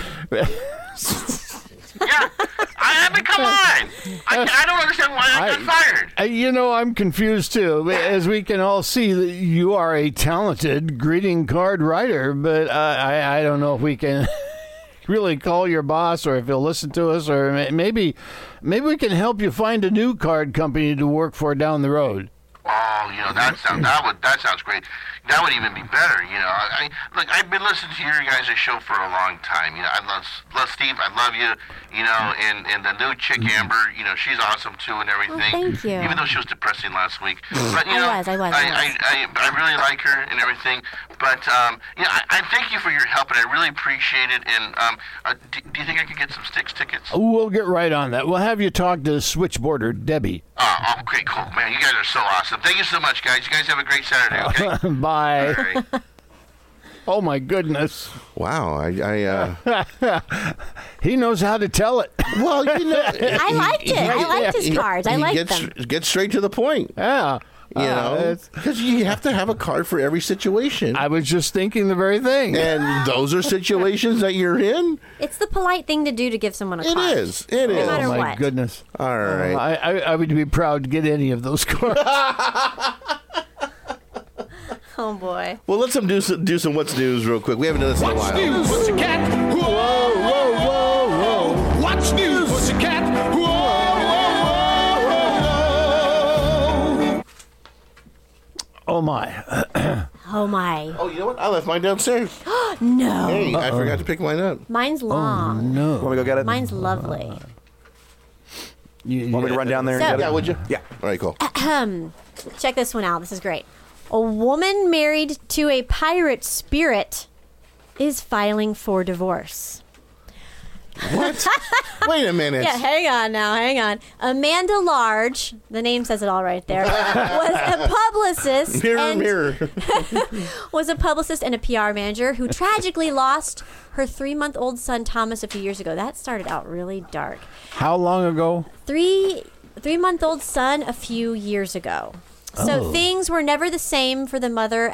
Yeah, I mean, come on. I don't understand why I got fired.
You know, I'm confused too. As we can all see, that you are a talented greeting card writer, but I don't know if we can really call your boss or if he'll listen to us, or maybe we can help you find a new card company to work for down the road.
Oh, you know, that sounds great. That would even be better, you know. I've been listening to your guys' show for a long time. You know, I love Steve. I love you. You know, and the new chick Amber. You know, she's awesome too and everything.
Oh, thank you.
Even though she was depressing last week, but you know,
I was.
I really like her and everything. But you know, I thank you for your help, and I really appreciate it. And do you think I could get some Styx tickets?
We'll get right on that. We'll have you talk to switchboarder Debbie.
Oh, okay, cool, man. You guys are so awesome. Thank you so much, guys. You guys have a great Saturday. Okay.
Bye.
Right.
Oh my goodness!
Wow,
he knows how to tell it.
Well, you know,
I liked it. I liked his cards. I liked them.
Get straight to the point.
Yeah.
You know, because you have to have a card for every situation.
I was just thinking the very thing.
And those are situations that you're in.
It's the polite thing to do to give someone a card.
It is.
No matter
what. Oh, my goodness.
All right.
I would be proud to get any of those cards.
Oh, boy.
Well, let's do some What's News real quick. We haven't done this in a while.
What's news, pussycat? Whoa, whoa, whoa, whoa. What's news, pussycat? Whoa, whoa, whoa, whoa.
Oh, my.
Oh, Oh, my.
Oh, you know what? I left mine downstairs.
No.
Hey, I forgot to pick mine up.
Mine's long.
No.
Want me to go get it?
Mine's lovely.
Want me to run down there and
So-
get it?
Yeah, would you?
Yeah.
All right, cool.
Check this one out. This is great. A woman married to a pirate spirit is filing for divorce.
What? Wait a minute.
Yeah, hang on. Amanda Large, the name says it all right there, was a publicist.
Mirror.
Was a publicist and a PR manager who tragically lost her 3-month-old son Thomas a few years ago. That started out really dark.
How long ago?
3-month-old son a few years ago. So things were never the same for the mother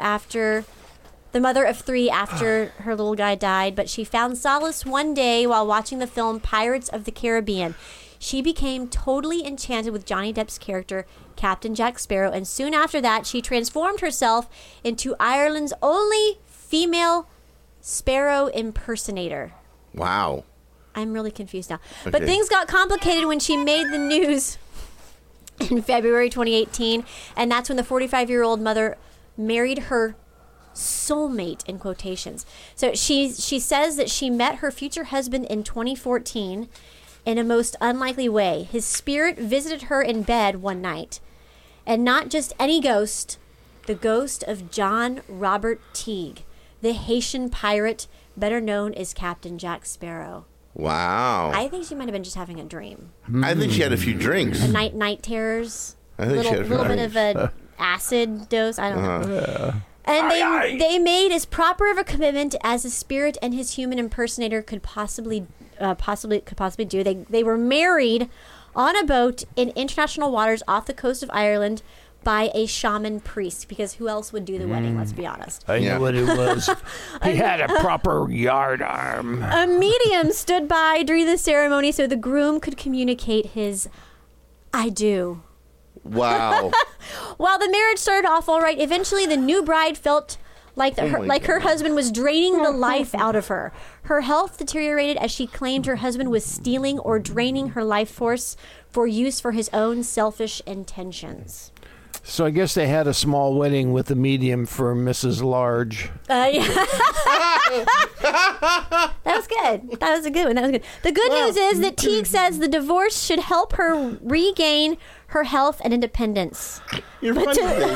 of 3 after her little guy died, but she found solace one day while watching the film Pirates of the Caribbean. She became totally enchanted with Johnny Depp's character, Captain Jack Sparrow, and soon after that, she transformed herself into Ireland's only female Sparrow impersonator.
Wow.
I'm really confused now.
Okay.
But things got complicated when she made the news in February 2018, and that's when the 45-year-old mother married her soulmate, in quotations. So she says that she met her future husband in 2014 in a most unlikely way. His spirit visited her in bed one night, and not just any ghost, the ghost of John Robert Teague, the Haitian pirate better known as Captain Jack Sparrow.
Wow.
I think she might have been just having a dream.
I think she had a few drinks.
Night terrors.
I think she had a few
little bit
drinks.
of a acid dose. I don't know.
Yeah.
And they made as proper of a commitment as the spirit and his human impersonator could possibly do. They were married on a boat in international waters off the coast of Ireland by a shaman priest, because who else would do the wedding? Let's be honest.
I know what it was. He had a proper yard arm.
A medium stood by during the ceremony so the groom could communicate his "I do."
Wow.
While the marriage started off all right, eventually the new bride felt like her husband was draining the life out of her. Her health deteriorated as she claimed her husband was stealing or draining her life force for use for his own selfish intentions.
So I guess they had a small wedding with a medium for Mrs. Large.
Yeah. That was good. That was a good one. The good news is that Teague says the divorce should help her regain her health and independence. But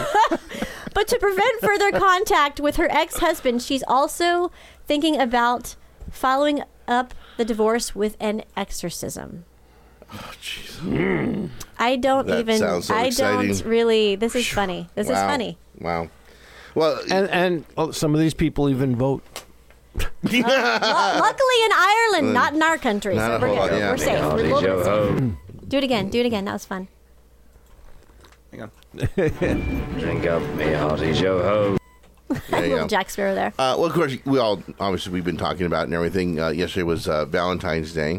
to prevent further contact with her ex-husband, she's also thinking about following up the divorce with an exorcism.
Oh, jeez.
I don't
That
even.
sounds so
I
exciting.
don't really. This is funny. This is funny.
Wow. Well,
and some of these people even vote.
Luckily in Ireland, not in our country,
Not
so
a
we're
whole
good.
lot, yeah.
We're safe. We're a little bit safe. Do it again. That was fun.
Hang on.
Drink up me hearty Joe-ho.
There you
Little
go.
Jack Sparrow there.
Well, of course, we've been talking about it and everything. Yesterday was Valentine's Day.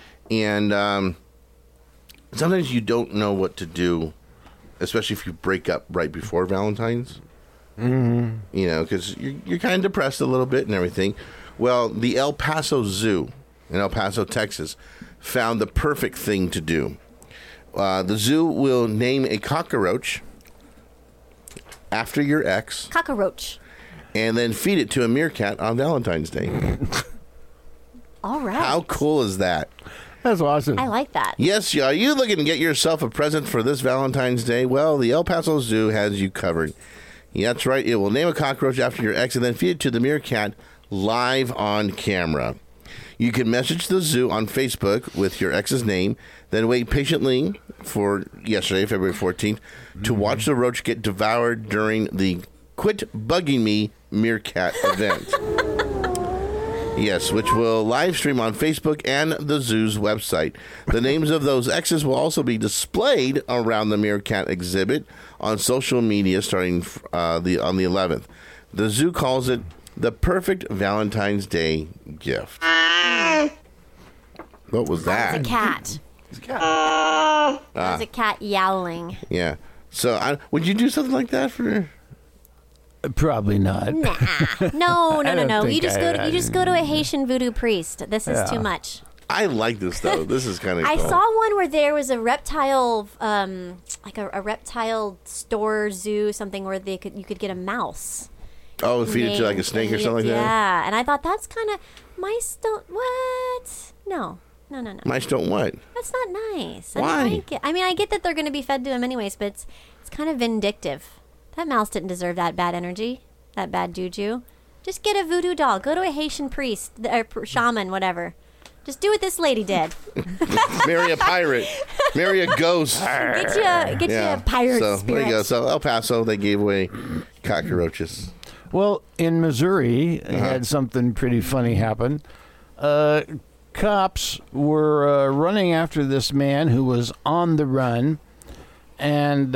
And sometimes you don't know what to do, especially if you break up right before Valentine's.
Mm-hmm.
You know, because you're kind of depressed a little bit and everything. Well, the El Paso Zoo in El Paso, Texas, found the perfect thing to do. The zoo will name a cockroach after your ex.
Cockroach.
And then feed it to a meerkat on Valentine's Day.
All right.
How cool is that?
That's awesome.
I like that.
Yes, are you looking to get yourself a present for this Valentine's Day? Well, the El Paso Zoo has you covered. Yeah, that's right. It will name a cockroach after your ex and then feed it to the meerkat live on camera. You can message the zoo on Facebook with your ex's name, then wait patiently for yesterday, February 14th, to watch the roach get devoured during the Quit Bugging Me meerkat event. Yes, which will live stream on Facebook and the zoo's website. The names of those exes will also be displayed around the meerkat exhibit on social media starting on the 11th. The zoo calls it the perfect Valentine's Day gift. What was that?
It's a cat.
It's a cat.
That was a cat yowling.
Yeah. So, would you do something like that for?
Probably not.
No.
I don't think
You just go to a Haitian voodoo priest. This is too much.
I like this though. This is kind of.
I
cool.
saw one where there was a reptile, like a reptile store zoo, something where you could get a mouse,
Oh, feed it to like a snake or something like that?
Yeah, and I thought that's kind of... Mice don't... What? No.
Mice don't what?
That's not nice.
Why?
I get that they're going to be fed to them anyways, but it's kind of vindictive. That mouse didn't deserve that bad energy, that bad juju. Just get a voodoo doll. Go to a Haitian priest, or shaman, whatever. Just do what this lady did.
Marry a pirate. Marry a ghost.
Get you a pirate
so,
spirit.
There you go. So El Paso, they gave away cockroaches.
Well, in Missouri, they had something pretty funny happen. Cops were running after this man who was on the run, and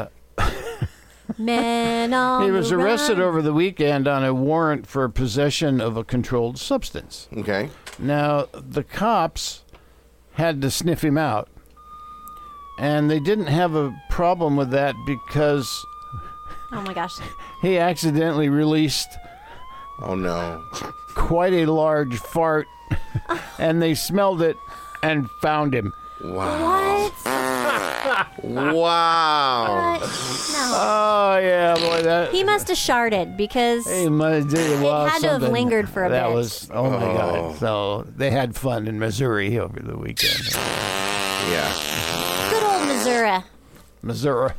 Man on
he was
the
arrested
run.
over the weekend on a warrant for possession of a controlled substance.
Okay.
Now, the cops had to sniff him out, and they didn't have a problem with that because
Oh my gosh.
he accidentally released
Oh no.
quite a large fart, and they smelled it and found him.
Wow.
What?
Wow.
No.
Oh yeah, boy, that
He must have sharted because
he must have, well,
had to have
something.
lingered for a
that
bit.
was oh my god. So they had fun in Missouri over the weekend.
Yeah.
good old Missouri.
Missouri.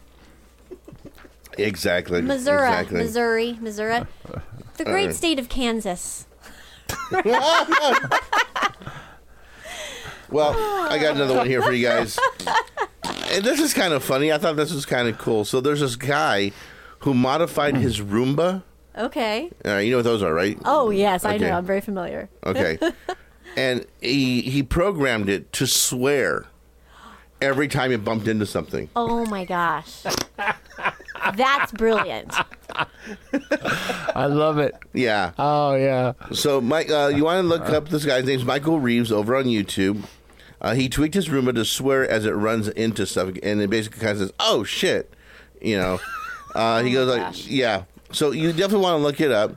Exactly.
Missouri.
Exactly.
Missouri. The great state of Kansas.
Well, I got another one here for you guys. And this is kind of funny. I thought this was kind of cool. So there's this guy who modified his Roomba.
Okay.
You know what those are, right?
Oh, yes, I
Okay.
know. I'm very familiar.
Okay. And he programmed it to swear every time it bumped into something.
Oh, my gosh. That's brilliant.
I love it.
Yeah.
Oh yeah.
So, Mike, you want to look up this guy's name's Michael Reeves over on YouTube. He tweaked his Roomba to swear as it runs into stuff, and it basically kind of says, "Oh shit," you know. He goes like, "Yeah." So you definitely want to look it up.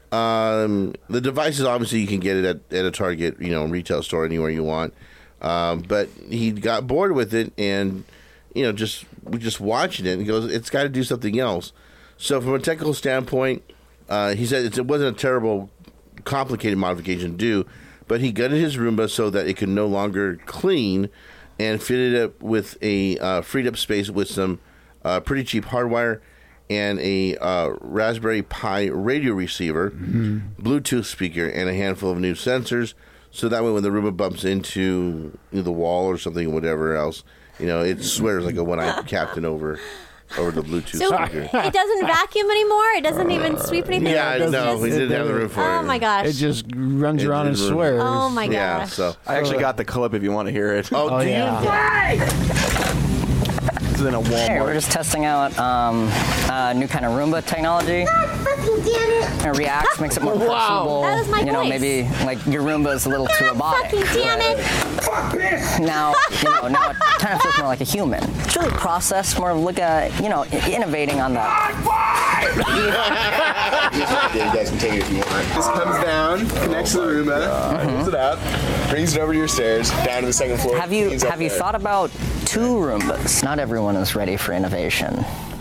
The device is obviously you can get it at a Target, retail store anywhere you want. But he got bored with it, and just watching it, and he goes, "It's got to do something else." So from a technical standpoint, he said it wasn't a terrible, complicated modification to do, but he gutted his Roomba so that it could no longer clean, and fitted it with a freed up space with some pretty cheap hardwire and a Raspberry Pi radio receiver, Bluetooth speaker, and a handful of new sensors. So that way, when the Roomba bumps into the wall or something, whatever else, it swears like a one-eyed captain over the Bluetooth
So
speaker.
it doesn't vacuum anymore? It doesn't even sweep anything?
Yeah,
It's
no,
just-
we didn't have the room for it.
Oh, my gosh.
It just runs
It
around and
did run.
swears.
Oh, my
Yeah,
gosh.
so
I actually got the clip if you want to hear it.
Oh, do
yeah.
It's in a Walmart.
Hey, we're just testing out a new kind of Roomba technology. It reacts, makes it more personable.
That was my voice.
Maybe like your Roomba is a little too robotic.
Fucking damn it.
Now it kind of feels more like a human. It's really processed, more of like a, innovating on the.
You guys can take it if you want. This comes down, connects to the Roomba, pulls it out, brings it over to your stairs, down to the second floor.
Have you
cleans up there.
thought about two Roombas? Not everyone is ready for innovation.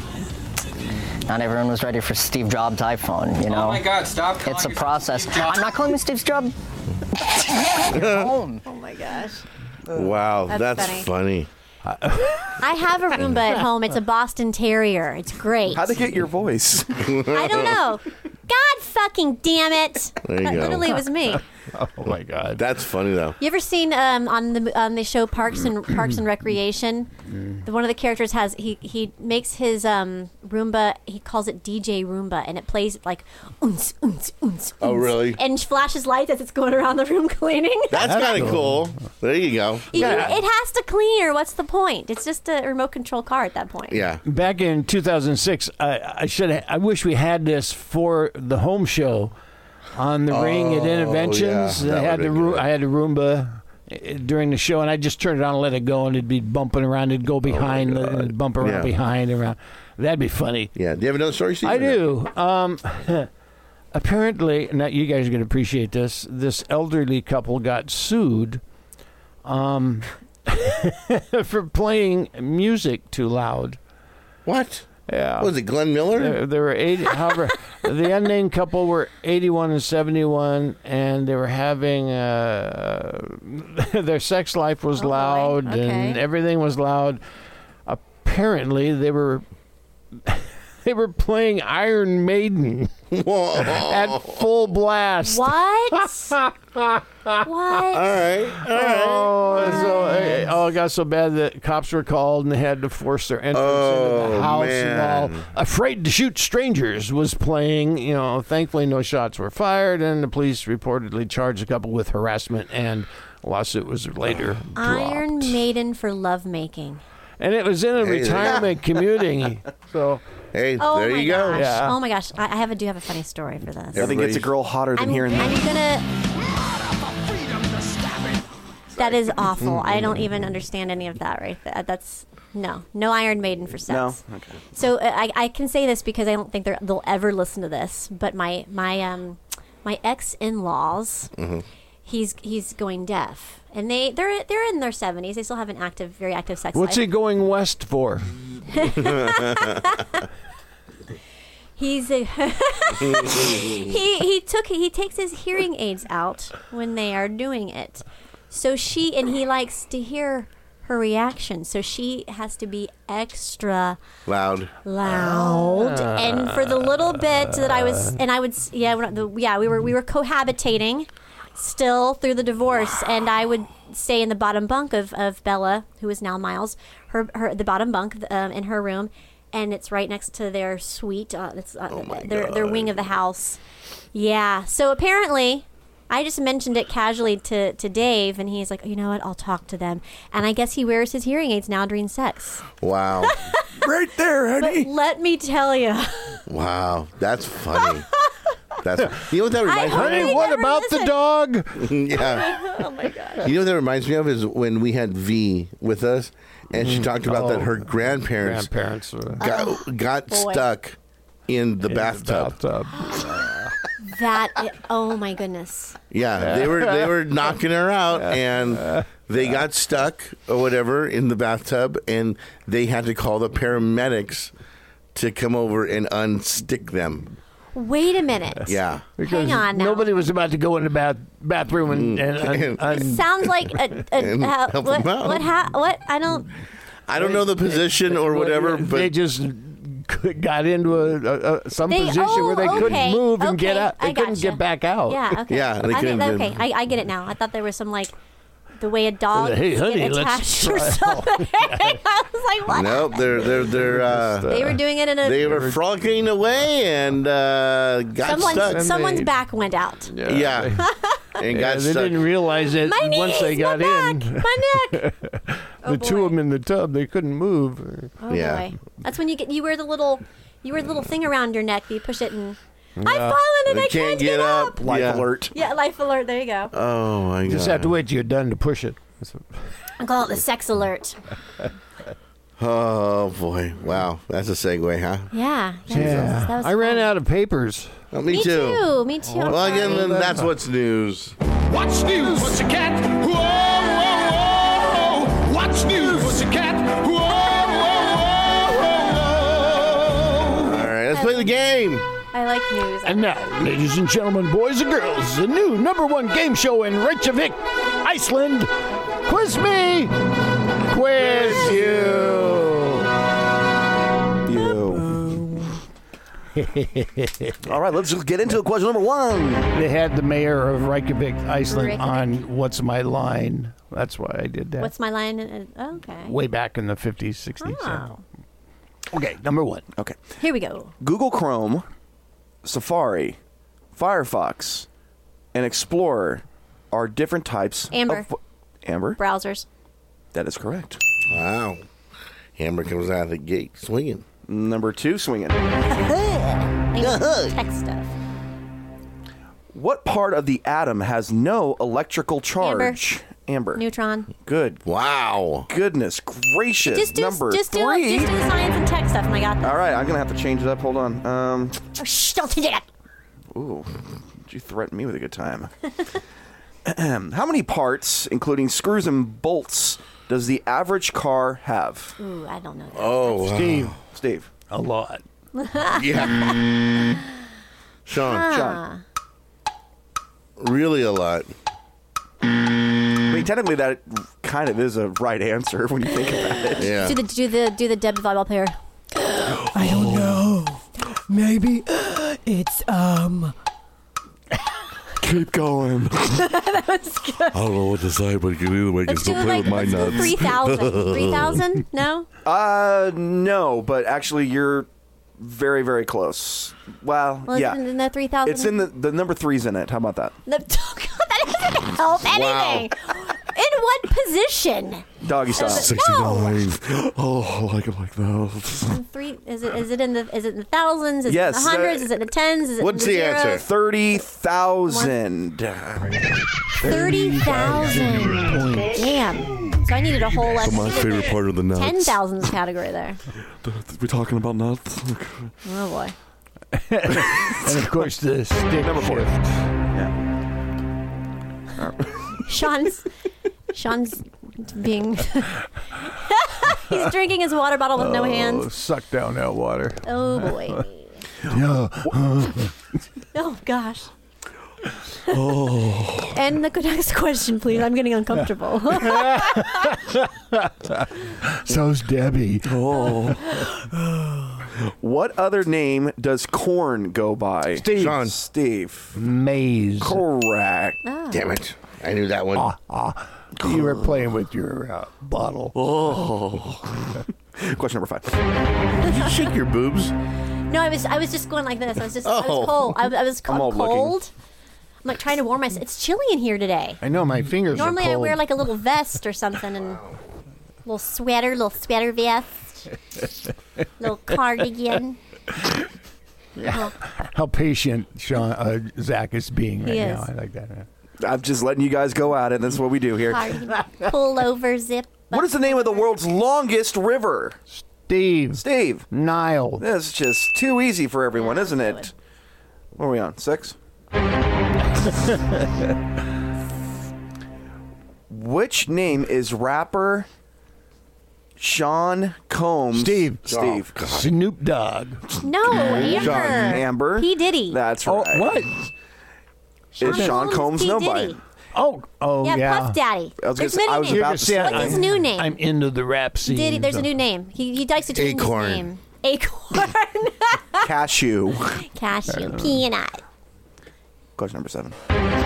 Not everyone was ready for Steve Jobs' iPhone,
Oh my God, stop calling
It's a
yourself
process.
Steve Jobs.
I'm not calling him Steve Jobs. You're home.
Oh, my gosh.
Wow, that's funny.
I have a Roomba at home. It's a Boston Terrier. It's great.
How'd they get your voice?
I don't know. God fucking damn it.
There you
That
go.
literally was me.
Oh my God.
That's funny though.
You ever seen on the show Parks and Recreation? One of the characters he makes his Roomba. He calls it DJ Roomba, and it plays like oons oons oons.
Oh, really?
And flashes lights as it's going around the room cleaning.
That's kind of cool. There you go.
It has to clean, or what's the point? It's just a remote control car at that point.
Yeah.
Back in 2006, I wish we had this for the home show on the ring at Interventions.
yeah, that
I had
would've been good.
I had a Roomba during the show, and I just turned it on and let it go, and it'd be bumping around. It'd go behind, it'd bump around
Yeah.
behind, around. That'd be funny.
Yeah. Do you have another story, Steve?
I do. Apparently, now you guys are going to appreciate this. This elderly couple got sued for playing music too loud.
What?
Yeah.
Was it Glenn Miller?
There were 80. However, The unnamed couple were 81 and 71, and they were having their sex life was loud, and everything was loud. Apparently, they were playing Iron Maiden at full blast.
What? What?
All right.
Oh, it got so bad that cops were called and they had to force their entrance into the house.
Man.
While Afraid to Shoot Strangers was playing, thankfully no shots were fired, and the police reportedly charged the couple with harassment, and a lawsuit was later dropped.
Iron Maiden for lovemaking.
And it was in a retirement community. So,
hey, there you go.
Yeah.
Oh my gosh, I do have a funny story for this.
Nothing gets a girl hotter than hearing that.
I'm gonna. That is awful. I don't even understand any of that right there. That's no Iron Maiden for sex.
No. Okay.
So I can say this because I don't think they'll ever listen to this. But my ex-in-laws. Mm-hmm. He's going deaf, and they're in their 70s. They still have an very active sex life.
What's he going west for?
He takes his hearing aids out when they are doing it. So he likes to hear her reaction. So she has to be extra
loud.
And for the little bit that I we were cohabitating still through the divorce, and I would stay in the bottom bunk of Bella, who is now Miles, the bottom bunk in her room, and it's right next to their suite. Their wing of the house. Yeah. So apparently, I just mentioned it casually to Dave, and he's like, you know what? I'll talk to them. And I guess he wears his hearing aids now during sex.
Wow.
Right there, honey.
But let me tell you.
Wow, that's funny. You know what that reminds me of?
Honey, what about the dog?
Yeah.
Oh my God.
You know what that reminds me of is when we had V with us, and she talked about that her grandparents got stuck in the bathtub.
Oh my goodness.
Yeah, they were knocking her out, and they got stuck or whatever in the bathtub, and they had to call the paramedics to come over and unstick them.
Wait a minute.
Yeah.
Because
hang on now.
Nobody was about to go in the bathroom and
sounds like what? I don't
know the position or whatever, but
they just got into some position where they couldn't move and get out. They couldn't get back out.
Yeah. Okay.
Yeah.
I get it now. I thought there was some the way a dog
hey, honey,
get attached or something. I was like, what?
Nope, they're
they were doing it in a.
They were frolicking away and got stuck.
Someone's back went out.
Yeah. And got
they
stuck.
didn't realize it once they got in.
My neck.
The two of them in the tub, they couldn't move.
Oh boy, that's when you wear the little thing around your neck. You push it and. I've fallen and I can't get up.
Life alert.
Yeah, life alert. There you go.
Oh my God!
You just have to wait till you're done to push it.
I call it the sex alert.
Oh boy! Wow, that's a segue, huh?
Yeah.
Yeah.
That was
I ran out of papers.
Me too. Me too.
Well, again, then that's what's news.
What's news? What's a cat? Whoa, whoa, whoa. What's news? What's a cat? Whoa, whoa, whoa, whoa.
All right, let's play the game.
I like news.
And now, ladies and gentlemen, boys and girls, the new #1 game show in Reykjavik, Iceland. Quiz me, quiz you.
All right, let's get into question number 1.
They had the mayor of Reykjavik, Iceland, on What's My Line. That's why I did that.
What's my line? Okay.
Way back in the 50s, 60s.
Oh.
Okay, number 1.
Okay.
Here we go.
Google Chrome, Safari, Firefox, and Explorer are different types
Amber.
Amber?
Browsers.
That is correct.
Wow. Amber comes out of the gate swinging.
Number 2, swinging.
Tech stuff.
What part of the atom has no electrical charge? Amber.
Neutron.
Good.
Wow.
Goodness gracious. Number 3.
Just do science and tech stuff, and I got this.
All right, I'm going to have to change it up. Hold on.
Oh, shh, don't change it up.
Ooh, you threatened me with a good time. How many parts, including screws and bolts, does the average car have?
Ooh, I don't know that.
Oh,
Steve.
Steve.
A lot.
Yeah. Sean. Really a lot.
I mean, technically, that kind of is a right answer when you think about it.
Yeah.
Do the Deb the volleyball player.
I don't know. Maybe it's
Keep going.
That was good.
I don't know what to say, but you can either way.
Let's
Just don't play with my
let's do
nuts.
3,000. 3,000? No?
No, but actually, you're very, very close. Well, yeah.
It's in the 3,000?
It's in the number 3's in it. How about that?
That doesn't help anything. In what position?
Doggy style.
69. Oh, I like it like that.
Is it in the thousands? Is
Yes,
it in the hundreds? Is it in the tens? Is it
What's
in the
the
zeros?
answer?
30,000.
30,000. Damn. So I needed a whole
So my favorite part of the nuts.
10,000s category there.
We're talking about nuts.
Oh boy.
And of course, the stick
Number 4.
shift.
Sean's being. He's drinking his water bottle with no hands.
Suck down that water.
Oh boy.
Yeah.
Oh gosh.
Oh.
And the next question, please. I'm getting uncomfortable.
So's Debbie.
Oh.
What other name does corn go by?
Steve.
Sean.
Steve.
Maize.
Correct.
Oh.
Damn it. I knew that one.
You were playing with your bottle.
Oh. Question number 5.
Did you shake your boobs?
No, I was just going like this. I was
Oh.
cold. I was
I'm all
cold. I'm like trying to warm myself. It's chilly in here today.
I know, my fingers
Normally
are
I
cold.
wear like a little vest or something and little sweater vest, little cardigan.
How patient Zach is being right
He
now.
is.
I like that.
I'm just letting you guys go at it. That's what we do here.
Cardigan, pull over zip.
What is the name of the world's longest river?
Steve. Nile.
That's just too easy for everyone, isn't it? What are we on? 6? Which name is rapper Sean Combs?
Steve.
Steve.
Snoop Dogg.
No, Amber.
Amber.
P. Diddy.
That's right.
Oh, what?
Is Sean Combs
P.
nobody?
Diddy.
Oh,
Yeah, Puff Daddy.
I was gonna
There's
say- I
many
was
names.
about to say-
What's his new name?
I'm into the rap scene.
Diddy. There's a new name. He likes to change
Acorn.
his name. Acorn.
Cashew.
Cashew. Peanut.
Question number 7.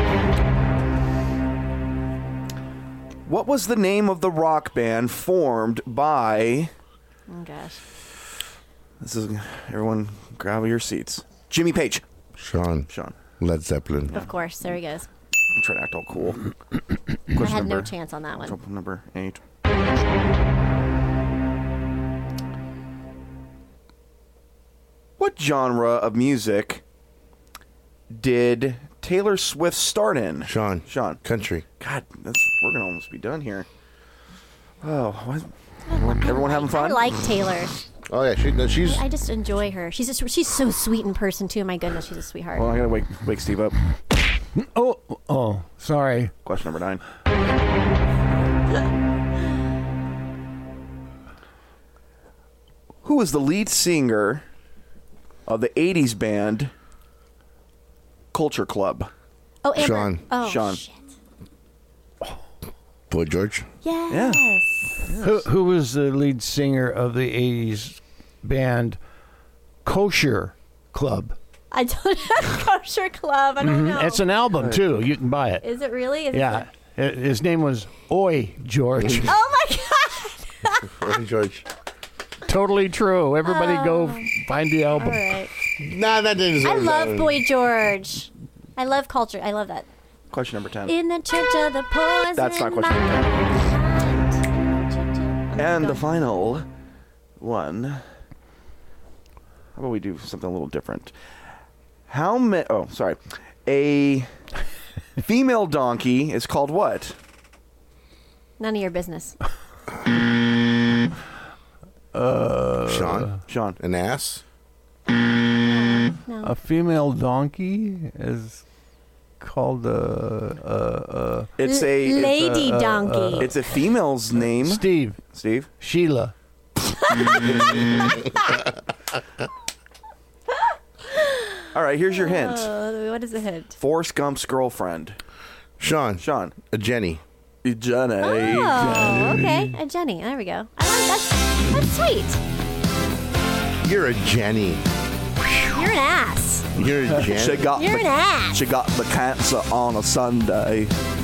What was the name of the rock band formed by...
Oh, gosh.
This is... Everyone grab your seats. Jimmy Page.
Sean. Led Zeppelin.
Of course. There he goes.
I'm trying to act all cool.
I had no chance on that one.
Question number 8. What genre of music did Taylor Swift start in?
Sean.
Country. God, we're going to almost be done here. Oh, what? Everyone having fun?
I like Taylor.
Oh, yeah. She's...
I just enjoy her. She's so sweet in person, too. My goodness, she's a sweetheart.
Well, I got to wake Steve up.
Oh, sorry.
Question number 9. Who was the lead singer of the 80s band Culture Club?
Oh, Amber.
Sean.
Oh,
Sean.
shit.
Boy George.
Yes.
Who was the lead singer of the 80s band Kosher Club?
I don't have Kosher Club. I don't know.
It's an album, too. You can buy it.
Is it really? Is
Yeah. His name was Oi George.
Oh, my God.
Boy George.
Totally true. Everybody go find the album.
All right.
Nah, that didn't
I love Boy George. I love culture. I love that.
Question number 10.
In the church of the poison.
That's not question number 10. And the final one. How about we do something a little different? How many... Oh, sorry. A female donkey is called what?
None of your business.
Sean. An ass?
No.
A female donkey is called
It's a
lady donkey.
It's a female's name.
Steve.
Oh
All right, here's your hint.
What is the hint?
Forrest Gump's girlfriend.
Sean.
A
Jenny.
Jenny.
Oh, okay. A Jenny. There we go. That's sweet.
You're a Jenny.
You're an ass.
You're a Jenny.
You're an ass.
She got the cancer on a Sunday.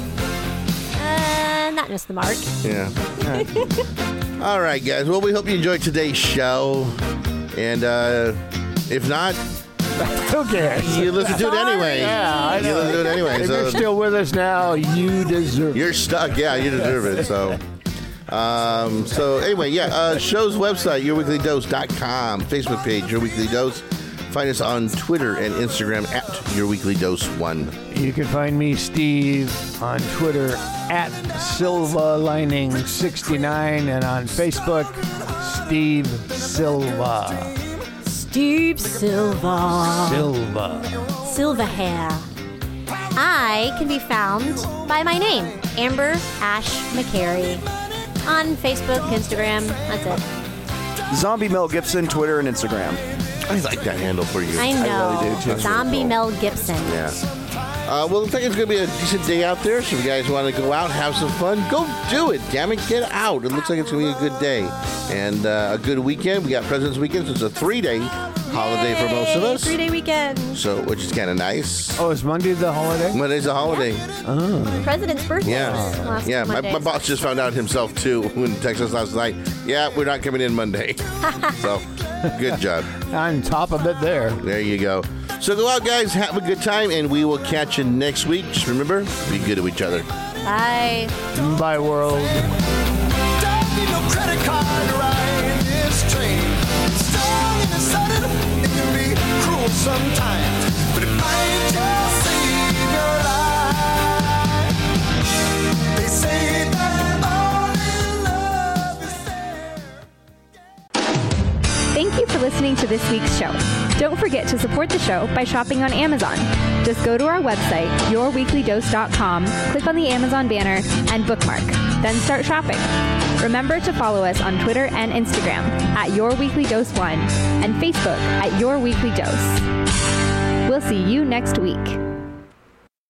Not just the mark.
Yeah. All right, guys. Well, we hope you enjoyed today's show. And if not,
who cares?
You listen to it anyway.
Yeah, I know.
You listen to it anyway.
If you're still with us now, you deserve it.
You're stuck. Yeah, you deserve it. So anyway, show's website, yourweeklydose.com, Facebook page, Your Weekly Dose. Find us on Twitter and Instagram at yourweeklydose1.
You can find me, Steve, on Twitter at SilvaLining69 and on Facebook, Steve Silva.
Steve Silva. Silva hair. I can be found by my name, Amber Ash McCary, on Facebook, Instagram. That's it.
Zombie Mel Gibson, Twitter and Instagram.
I like that handle for you.
I know.
really do, too.
Zombie Mel Gibson.
Yeah. Well, it looks like it's going to be a decent day out there. So if you guys want to go out, have some fun, go do it. Damn it, get out. It looks like it's going to be a good day. And a good weekend. We got President's Weekend, so it's a 3-day holiday for most of us.
3-day weekend.
So, which is kind of nice.
Oh, is Monday the holiday?
Monday's the holiday.
Oh.
The president's birthday.
Yeah. My boss just found out himself, too, when he texted us last night. Yeah, we're not coming in Monday. So, good job.
On top of it there.
There you go. So go out, guys. Have a good time, and we will catch you next week. Just remember, be good to each other.
Bye.
Bye, world.
Don't need no credit card to ride this train. It's strong and it's sudden, it can be cruel sometimes. But if I ain't just saving your life, they say that all in love is fair.
Thank you for listening to this week's show. Don't forget to support the show by shopping on Amazon. Just go to our website, yourweeklydose.com, click on the Amazon banner, and bookmark. Then start shopping. Remember to follow us on Twitter and Instagram at yourweeklydose1 and Facebook at yourweeklydose. We'll see you next week.